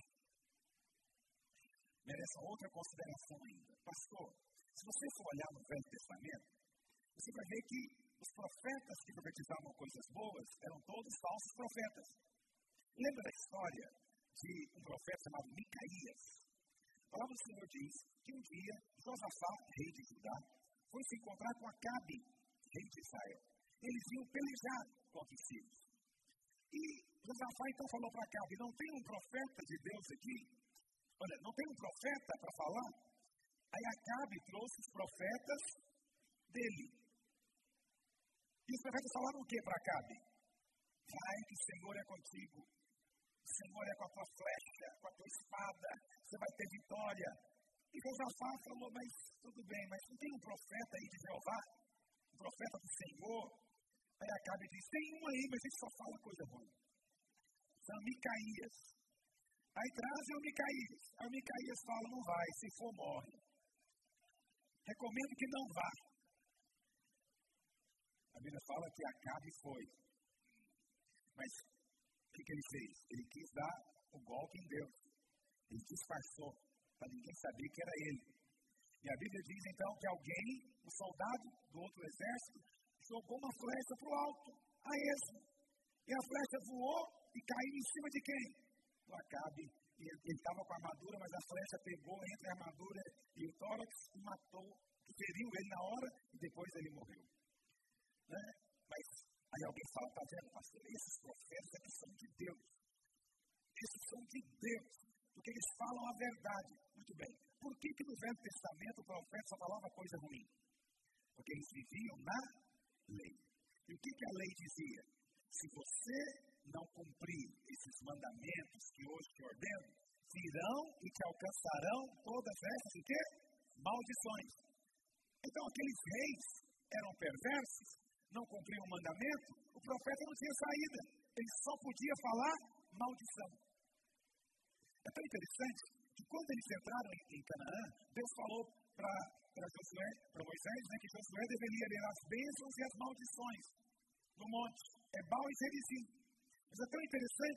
Merece outra consideração ainda. Pastor, se você for olhar no Velho Testamento, você vai ver que os profetas que profetizavam coisas boas eram todos falsos profetas. Lembra da história de um profeta chamado Micaías? A palavra do Senhor diz que um dia Josafá, rei de Judá, foi se encontrar com Acabe, rei de Israel. Eles iam pelejar contra os sírios. E Josafá então falou para Acabe, não tem um profeta de Deus aqui? Olha, não tem um profeta para falar? Aí Acabe trouxe os profetas dele. E os profetas falaram o que para Acabe? Vai que o Senhor é contigo. O Senhor é com a tua flecha, com a tua espada. Você vai ter vitória. E Josafá falou, mas tudo bem, mas não tem um profeta aí de Jeová? Um profeta do Senhor? Aí Acabe diz, tem um aí, mas ele só fala coisa ruim. São Micaías. Aí trazem o Micaías. Aí o Micaías fala, não vai, se for morre. Recomendo que não vá. A Bíblia fala que Acabe foi. Mas o que ele fez? Ele quis dar o golpe em Deus. Ele disfarçou, para ninguém saber que era ele. E a Bíblia diz então que alguém, um soldado do outro exército, jogou uma flecha para o alto, a esmo. E a flecha voou e caiu em cima de quem? Do Acabe. E ele estava com a armadura, mas a flecha pegou entre a armadura e o tórax e matou, feriu ele na hora e depois ele morreu. Né? Mas aí alguém fala, está vendo, pastor, esses profetas aqui são de Deus. Esses são de Deus, porque eles falam a verdade. Muito bem. Por que no Velho Testamento o profeta só falava coisa ruim? Porque eles viviam na lei. E o que a lei dizia? Se você não cumprir esses mandamentos que hoje te ordeno, virão e te alcançarão todas essas o quê? Maldições. Então aqueles reis eram perversos, não cumpriam o mandamento, o profeta não tinha saída. Ele só podia falar maldição. É tão interessante que quando eles entraram em Canaã, Deus falou para Moisés, que Josué deveria ler as bênçãos e as maldições no monte Ebal e Gerizim. Mas é tão interessante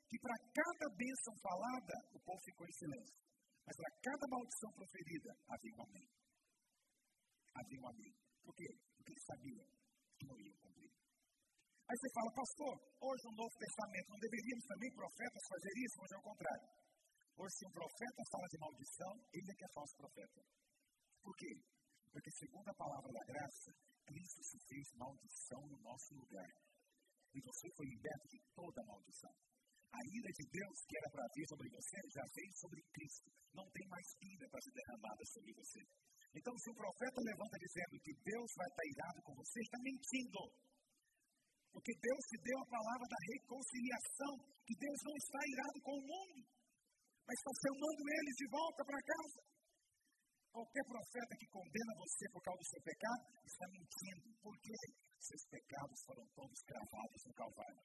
que para cada bênção falada, o povo ficou em silêncio. Mas para cada maldição proferida, havia um amém. Havia um amém. Por quê? Porque eles sabiam que não iam cumprir. Aí você fala, pastor, hoje no Novo Testamento, não deveríamos também profetas fazer isso? Mas é o contrário. Hoje, se um profeta fala de maldição, ele é que é falso profeta. Por quê? Porque, segundo a palavra da graça, Cristo se fez maldição no nosso lugar. E você foi liberto de toda maldição. A ira de Deus que era para vir sobre você, já veio sobre Cristo. Não tem mais ira para ser derramada sobre você. Então, se o profeta levanta dizendo que Deus vai estar irado com você, está mentindo. Porque Deus te deu a palavra da reconciliação, que Deus não está irado com o mundo, mas está chamando eles de volta para casa. Qualquer profeta que condena você por causa do seu pecado, está mentindo. Por quê? Seus pecados foram todos cravados no Calvário.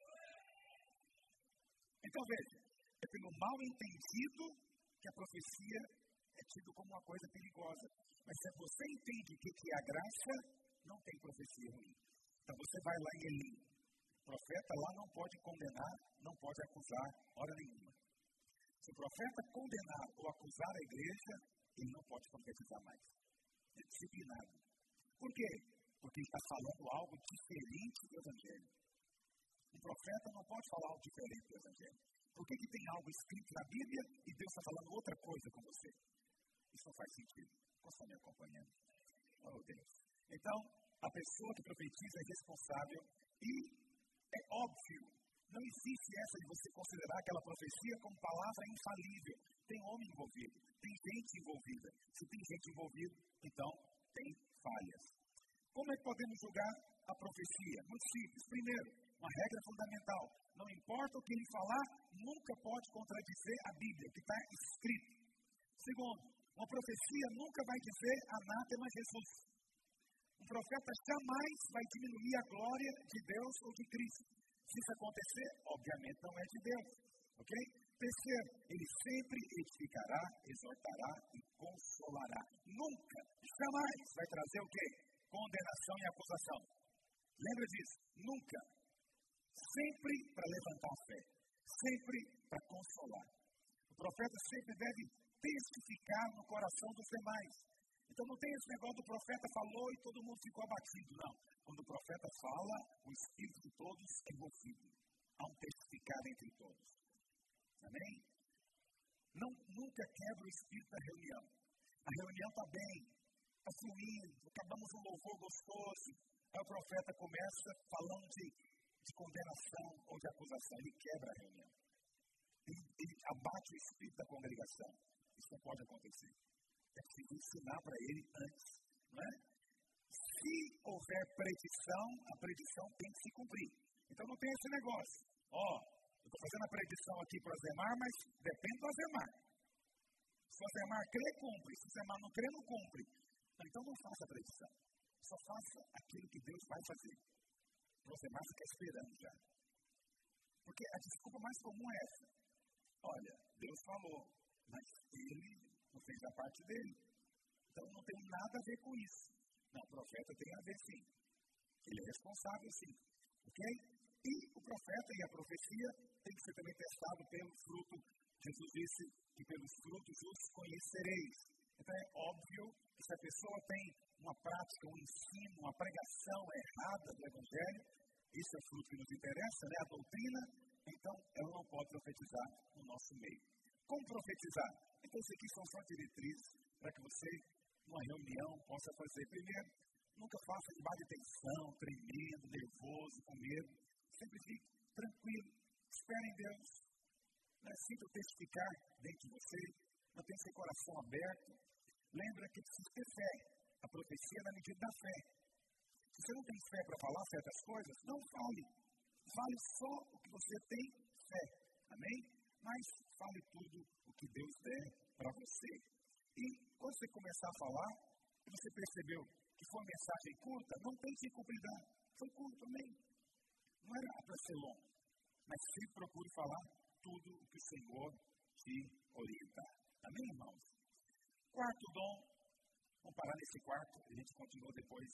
Então veja, é pelo mal entendido que a profecia é tido como uma coisa perigosa. Mas se você entende o que é a graça, não tem profecia ruim. Então você vai lá em Eli. O profeta lá não pode condenar, não pode acusar, hora nenhuma. Se o profeta condenar ou acusar a igreja, ele não pode profetizar mais. É disciplinado. Por quê? Porque ele está falando algo diferente do Evangelho. Um profeta não pode falar algo diferente do Evangelho. Por que tem algo escrito na Bíblia e Deus está falando outra coisa com você? Isso não faz sentido. Você está me acompanhando? Oh, Deus. Então, a pessoa que profetiza é responsável e é óbvio. Não existe essa de você considerar aquela profecia como palavra infalível. Tem homem envolvido, tem gente envolvida. Se tem gente envolvida, então tem falhas. Como é que podemos julgar a profecia? Muito simples. Primeiro, uma regra fundamental. Não importa o que ele falar, nunca pode contradizer a Bíblia, o que está escrito. Segundo, uma profecia nunca vai dizer anátema Jesus. Um profeta jamais vai diminuir a glória de Deus ou de Cristo. Se isso acontecer, obviamente não é de Deus. Ok? Terceiro, ele sempre edificará, exortará e consolará. Nunca, jamais vai trazer o quê? Condenação e acusação. Lembra disso? Nunca. Sempre para levantar a fé. Sempre para consolar. O profeta sempre deve testificar no coração dos demais. Então não tem esse negócio do profeta falou e todo mundo ficou abatido. Não. Quando o profeta fala, o espírito de todos é envolvido. Há um testificar entre todos. Amém? Nunca quebra o espírito da reunião. A reunião está bem, está fluindo, acabamos um louvor gostoso. Aí o profeta começa falando de condenação ou de acusação. Ele quebra a reunião. Ele abate o espírito da congregação. Isso não pode acontecer. É preciso ensinar para ele antes. Não é? Se houver predição, a predição tem que se cumprir. Então não tem esse negócio. Eu estou fazendo a predição aqui para o Azemar, mas depende do Azemar. Se o Azemar crê, cumpre. Se o Azemar não crê, não cumpre. Então não faça a predição. Só faça aquilo que Deus vai fazer. O Azemar fica esperando já. Porque a desculpa mais comum é essa. Olha, Deus falou, mas ele não fez a parte dele. Então não tem nada a ver com isso. Não, o profeta tem a ver sim. Ele é responsável sim. Ok? E o profeta e a profecia tem que ser também testado pelo fruto. Jesus disse que pelos frutos os conhecereis. Então é óbvio que se a pessoa tem uma prática, um ensino, uma pregação errada do Evangelho, isso é o fruto que nos interessa, né? A doutrina, então ela não pode profetizar no nosso meio. Como profetizar? Então isso aqui são só diretrizes para que você, numa reunião, possa fazer. Primeiro, nunca faça debaixo de tensão, tremendo, nervoso, com medo. Sempre fique tranquilo, espere em Deus. Sinta o testificar dentro de você, mantenha seu coração aberto. Lembra que precisa ter fé. A profecia é na medida da fé. Se você não tem fé para falar certas coisas, não fale. Fale só o que você tem fé. Amém? Mas fale tudo o que Deus der para você. E quando você começar a falar, e você percebeu que foi uma mensagem curta, não tem que cumpridade. Foi curto também. Não era para ser longo. Mas sempre procure falar tudo o que o Senhor te orienta. Amém, irmãos? Quarto dom. Vamos parar nesse quarto, a gente continua depois.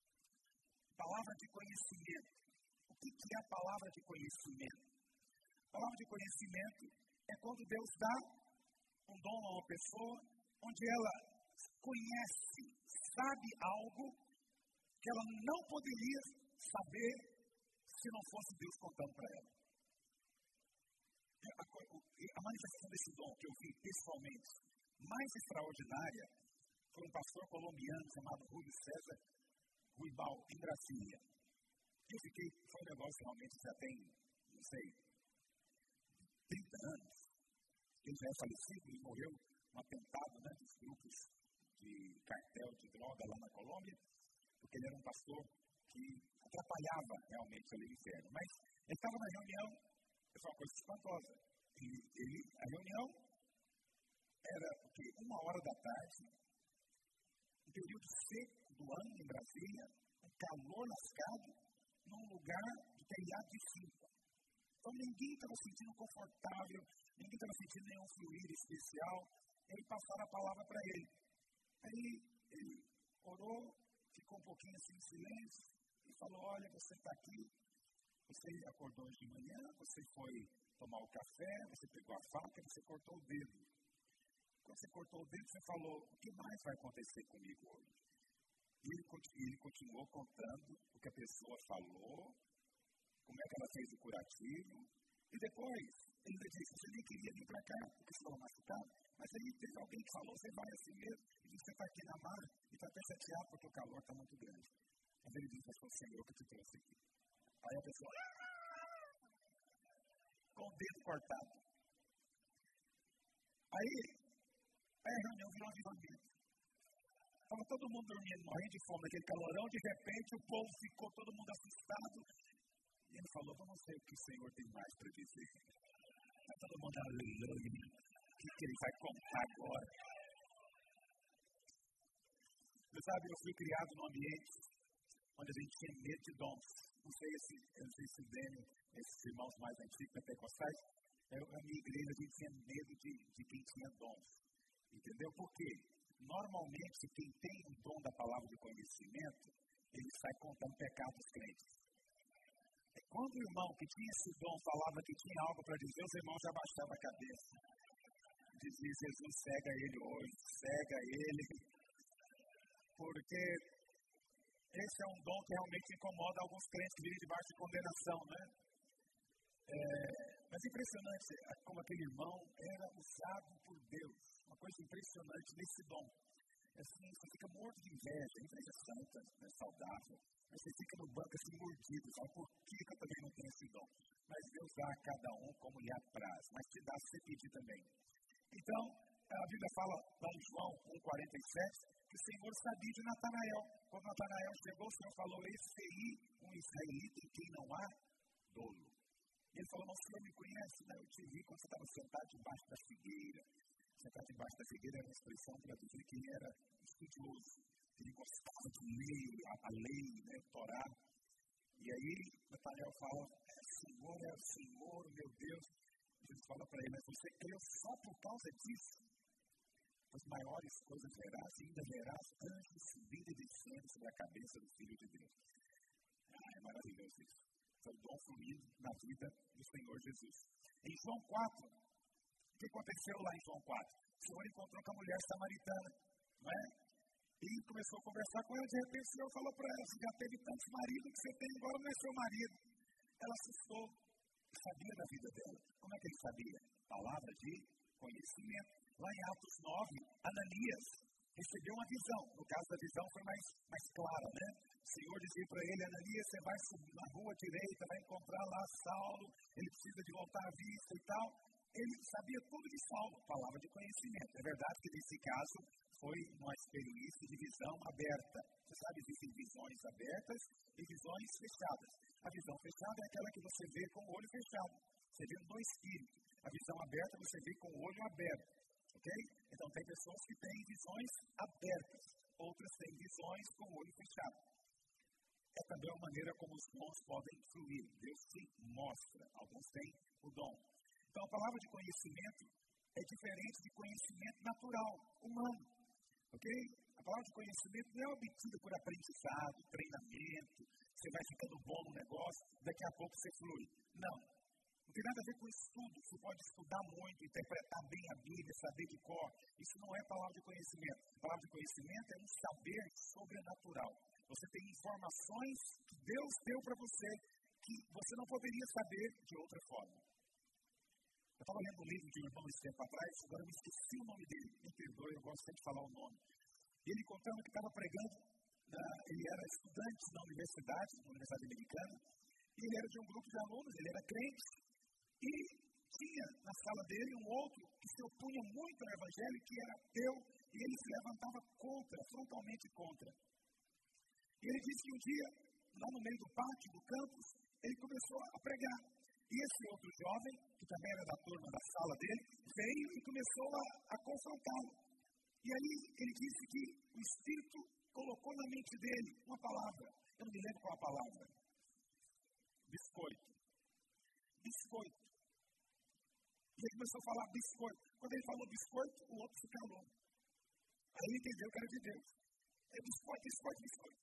Palavra de conhecimento. O que é a palavra de conhecimento? A palavra de conhecimento é quando Deus dá um dom a uma pessoa, onde ela conhece, sabe algo que ela não poderia saber se não fosse Deus contando para ela. A manifestação desse dom que eu vi pessoalmente, mais extraordinária, foi um pastor colombiano chamado Julio César Ruibal, em Brasília. Foi um negócio realmente já tem, não sei, 30 anos. Ele já é falecido, ele morreu num atentado, né, dos grupos de cartel de droga lá na Colômbia, porque ele era um pastor que atrapalhava realmente ali o inferno. Mas ele estava na reunião, foi uma coisa espantosa. A reunião era o quê? 1h da tarde, um período seco do ano em Brasília, um calor lascado, num lugar de telhado de 5. Então ninguém estava se sentindo confortável, ninguém estava sentindo nenhum fluido especial. Ele passaram a palavra para ele. Aí ele orou, ficou um pouquinho assim em silêncio e falou: olha, você está aqui, você acordou hoje de manhã, você foi tomar o café, você pegou a faca e você cortou o dedo. Quando você cortou o dedo, você falou: o que mais vai acontecer comigo hoje? E ele continuou contando o que a pessoa falou, como é que ela fez o curativo. E depois, ele disse: você nem queria vir para cá, porque você estava machucado. Mas aí teve alguém que falou: você vai assim mesmo, e você está aqui na mar, e está até chateado porque o calor está muito grande. Mas ele disse: mas foi o Senhor que te trouxe aqui. Aí a pessoa, com o dedo cortado. Aí a reunião virou um avivamento. Estava todo mundo dormindo, morrendo de fome, aquele calorão. De repente, o povo ficou todo mundo assustado. E ele falou: vamos ver o que o Senhor tem mais para dizer. Está todo mundo aleluia. O que ele vai contar agora? Você sabe, eu fui criado num ambiente onde a gente tinha medo de dons. Não sei se Dênio, esses irmãos mais antigos, pentecostais, a minha igreja, a gente tinha medo de quem tinha dons. Entendeu? Por quê? Normalmente, quem tem o dom da palavra de conhecimento, ele sai contando pecados dos crentes. Quando o irmão que tinha esse dom falava que tinha algo para dizer, os irmãos já baixavam a cabeça. Dizia: Jesus, cega ele hoje, cega ele. Porque esse é um dom que realmente incomoda alguns crentes que vivem debaixo de condenação, né? Mas impressionante como aquele irmão era usado por Deus. Uma coisa impressionante nesse dom. Assim, você fica morto de inveja, inveja santa, né, saudável. Mas você fica no banco assim mordido, fala: por que eu também não tenho esse dom? Mas Deus dá a cada um como lhe apraz, mas te dá se você pedir também. Então, a Bíblia fala lá em João 1,47, que o Senhor sabia de Natanael. Quando Natanael chegou, o Senhor falou: esse aí, um israelita em quem não há dolo. E ele falou: mas o Senhor me conhece, né? Eu te vi quando você estava sentado debaixo da figueira. Sentar debaixo da figueira era uma expressão para dizer que ele era estudioso, que ele gostava de ler a lei, né, o Torá. E aí, Natanael fala: é o Senhor, meu Deus. Jesus fala para ele: mas você creu só por causa disso? As maiores coisas verás, ainda verás anjos subindo e descendo sobre a cabeça do Filho de Deus. É maravilhoso isso. Foi dom fluido na vida do Senhor Jesus. Em João 4, o que aconteceu lá em João 4? O Senhor encontrou com a mulher samaritana, não é? E começou a conversar com ela. De repente o Senhor falou para ela: você já teve tantos maridos que você tem, agora não é seu marido. Ela assustou, sabia da vida dela. Como é que ele sabia? Palavra de conhecimento. Lá em Atos 9, Ananias recebeu uma visão. No caso da visão foi mais clara, né? O Senhor dizia para ele: Ananias, você vai subir na rua direita, vai encontrar lá Saulo, ele precisa de voltar à vista e tal. Ele sabia tudo de Saulo, palavra de conhecimento. É verdade que nesse caso foi uma experiência de visão aberta. Você sabe, existem visões abertas e visões fechadas. A visão fechada é aquela que você vê com o olho fechado. Você vê no espírito. A visão aberta você vê com o olho aberto. Ok? Então tem pessoas que têm visões abertas, outras têm visões com o olho fechado. É também uma maneira como os dons podem fluir. Deus se mostra, alguns têm o dom. Então a palavra de conhecimento é diferente de conhecimento natural, humano. Ok? A palavra de conhecimento não é obtida por aprendizado, treinamento, você vai ficando bom no negócio, daqui a pouco você flui. Não. Não tem nada a ver com estudo. Você pode estudar muito, interpretar bem a Bíblia, saber de cor. Isso não é palavra de conhecimento. A palavra de conhecimento é um saber sobrenatural. Você tem informações que Deus deu para você que você não poderia saber de outra forma. Eu estava lendo um livro de um irmão esse tempo atrás, agora eu me esqueci o nome dele. Me perdoe, eu gosto sempre de falar o nome. E ele contando que estava pregando, ele era estudante na Universidade Americana, e ele era de um grupo de alunos, ele era crente, e tinha na sala dele um outro que se opunha muito ao Evangelho, que era ateu, e ele se levantava contra, frontalmente contra. E ele disse que um dia, lá no meio do pátio, do campus, ele começou a pregar. E esse outro jovem, que também era da turma da sala dele, veio e começou a confrontá-lo. E aí ele disse que o Espírito colocou na mente dele uma palavra. Eu não me lembro qual a palavra. Biscoito. Biscoito. E ele começou a falar biscoito. Quando ele falou biscoito, o outro se calou. Aí ele entendeu que era de Deus. É biscoito, biscoito, biscoito.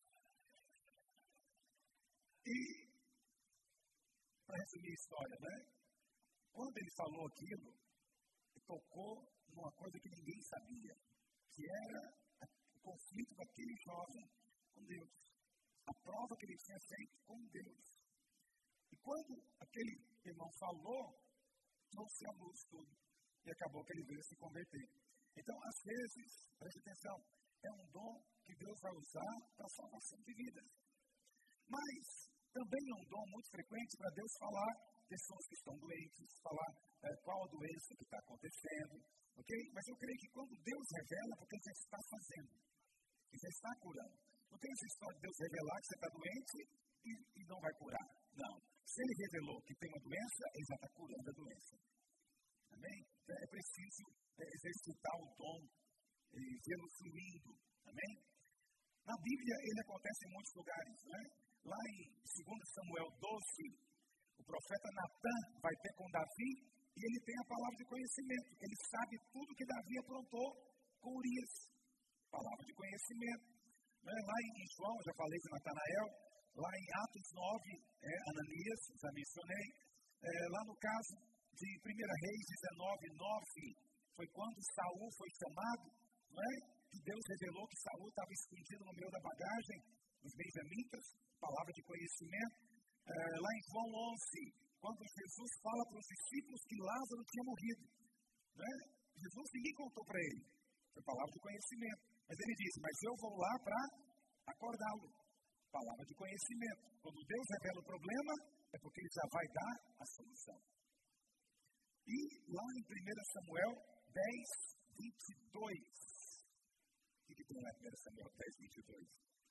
E, para resumir a história, né? Quando ele falou aquilo, ele tocou numa coisa que ninguém sabia, que era o conflito daquele jovem com Deus. A prova que ele tinha feito com Deus. E quando aquele irmão falou, trouxe a luz tudo. E acabou que ele veio se converter. Então, às vezes, preste atenção, é um dom que Deus vai usar para a salvação de vidas. Mas também é um dom muito frequente para Deus falar pessoas que estão doentes, falar qual a doença que está acontecendo, ok? Mas eu creio que quando Deus revela, porque Ele já está fazendo, Ele já está curando. Não tem essa história de Deus revelar que você está doente e não vai curar. Não. Se Ele revelou que tem uma doença, Ele já está curando a doença. Amém? Então, é preciso exercitar o dom e vê-lo fluindo. Amém? Na Bíblia, ele acontece em muitos lugares, né? Lá em 2 Samuel 12, o profeta Natã vai ter com Davi e ele tem a palavra de conhecimento. Ele sabe tudo que Davi aprontou com Urias. Palavra de conhecimento. Né? Lá em João, já falei de Natanael. Lá em Atos 9, Ananias, já mencionei. Lá no caso de 1 Reis 19:9, foi quando Saul foi chamado, não é? Que Deus revelou que Saul estava escondido no meio da bagagem dos benjamitas, palavra de conhecimento. Lá em João 11, quando Jesus fala para os discípulos que Lázaro tinha morrido, né? Jesus ninguém contou para ele, foi palavra de conhecimento. Mas ele disse, mas eu vou lá para acordá-lo, palavra de conhecimento. Quando Deus revela o problema, é porque Ele já vai dar a solução. E lá em 1 Samuel 10:22, o que tem lá em 1 Samuel 10:22?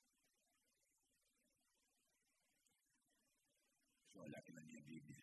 Deixa eu olhar aqui na minha Bíblia.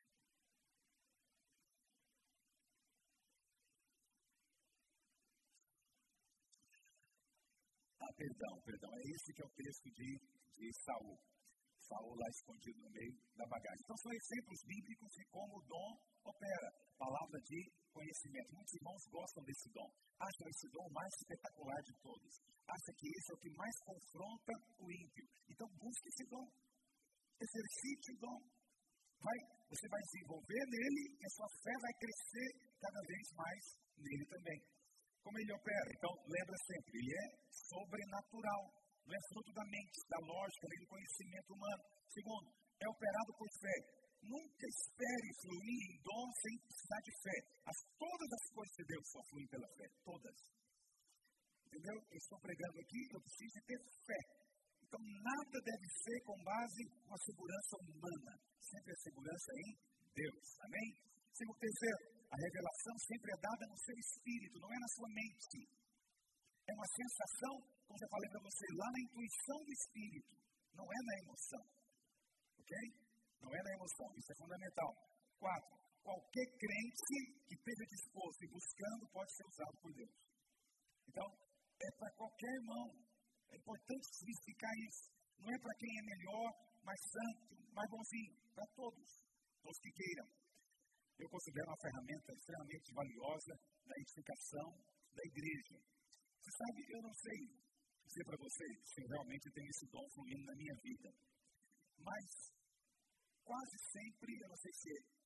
Perdão. É esse que é o texto de Saul. Saul lá escondido no meio da bagagem. Então, são exemplos bíblicos de como o dom opera. Palavra de conhecimento. Muitos irmãos gostam desse dom. Acham esse dom o mais espetacular de todos. Acham que esse é o que mais confronta o ímpio. Então, busque esse dom. Exercite o dom. Você vai se envolver nele e a sua fé vai crescer cada vez mais nele também. Como ele opera? Então, lembra sempre, ele é sobrenatural. Não é fruto da mente, da lógica, nem do conhecimento humano. Segundo, é operado por fé. Nunca espere fluir em dom sem precisar de fé. Todas as coisas de Deus só fluem pela fé. Todas. Entendeu? Eu estou pregando aqui, eu preciso de ter fé. Então, nada deve ser com base numa segurança humana. Sempre a segurança em Deus. Amém? Terceiro, a revelação sempre é dada no seu espírito, não é na sua mente. É uma sensação, como já falei para você, lá na intuição do espírito. Não é na emoção. Ok? Não é na emoção. Isso é fundamental. 4. Qualquer crente que esteja disposto e buscando pode ser usado por Deus. Então, é para qualquer irmão. É importante especificar isso. Não é para quem é melhor, mais santo, mais bonzinho. Para todos. Todos que queiram. Eu considero uma ferramenta extremamente valiosa na edificação da igreja. Você sabe, eu não sei dizer para vocês se eu realmente tenho esse dom fluindo na minha vida. Mas, quase sempre, eu não sei se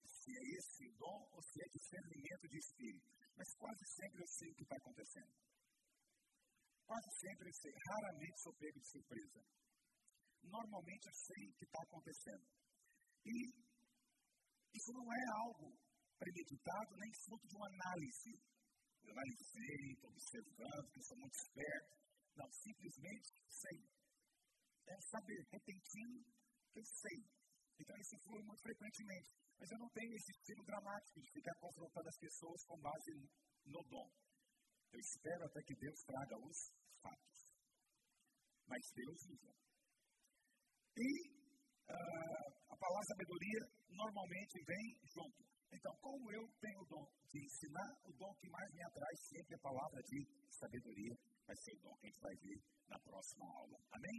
se é esse o dom ou se é discernimento de espírito. Mas quase sempre eu sei o que está acontecendo. Quase sempre eu sei, raramente sou pego de surpresa. Normalmente eu sei o que está acontecendo. E isso não é algo premeditado, nem fruto de uma análise. Eu analisei, estou observando, que sou muito esperto. Não, simplesmente sei. É um saber repentino que eu sei. Então isso flui muito frequentemente. Mas eu não tenho esse estilo dramático de ficar confrontando as pessoas com base no dom. Eu espero até que Deus traga os fatos. Mas Deus usa. E a palavra sabedoria normalmente vem junto. Então, como eu tenho o dom de ensinar, o dom que mais me atrai sempre é a palavra de sabedoria. Vai ser o dom que a gente vai ver na próxima aula. Amém?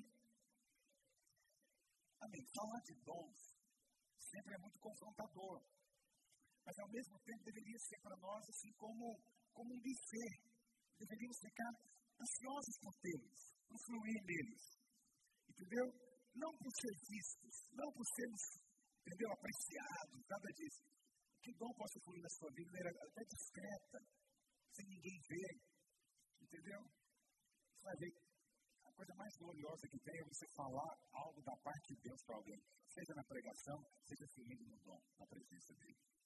Amém. Falar de dons sempre é muito confrontador. Mas, ao mesmo tempo, deveria ser para nós assim como um buffet. Deveríamos ficar ansiosos por tê-los, por fluir neles. Entendeu? Não por ser vistos, não por sermos, entendeu, apreciados, nada disso. Que dom possa fluir na sua vida, era até discreta, sem ninguém ver. Entendeu? Você vai ver, a coisa mais gloriosa que tem é você falar algo da parte de Deus para alguém. Seja na pregação, seja fluindo no dom, na presença dele.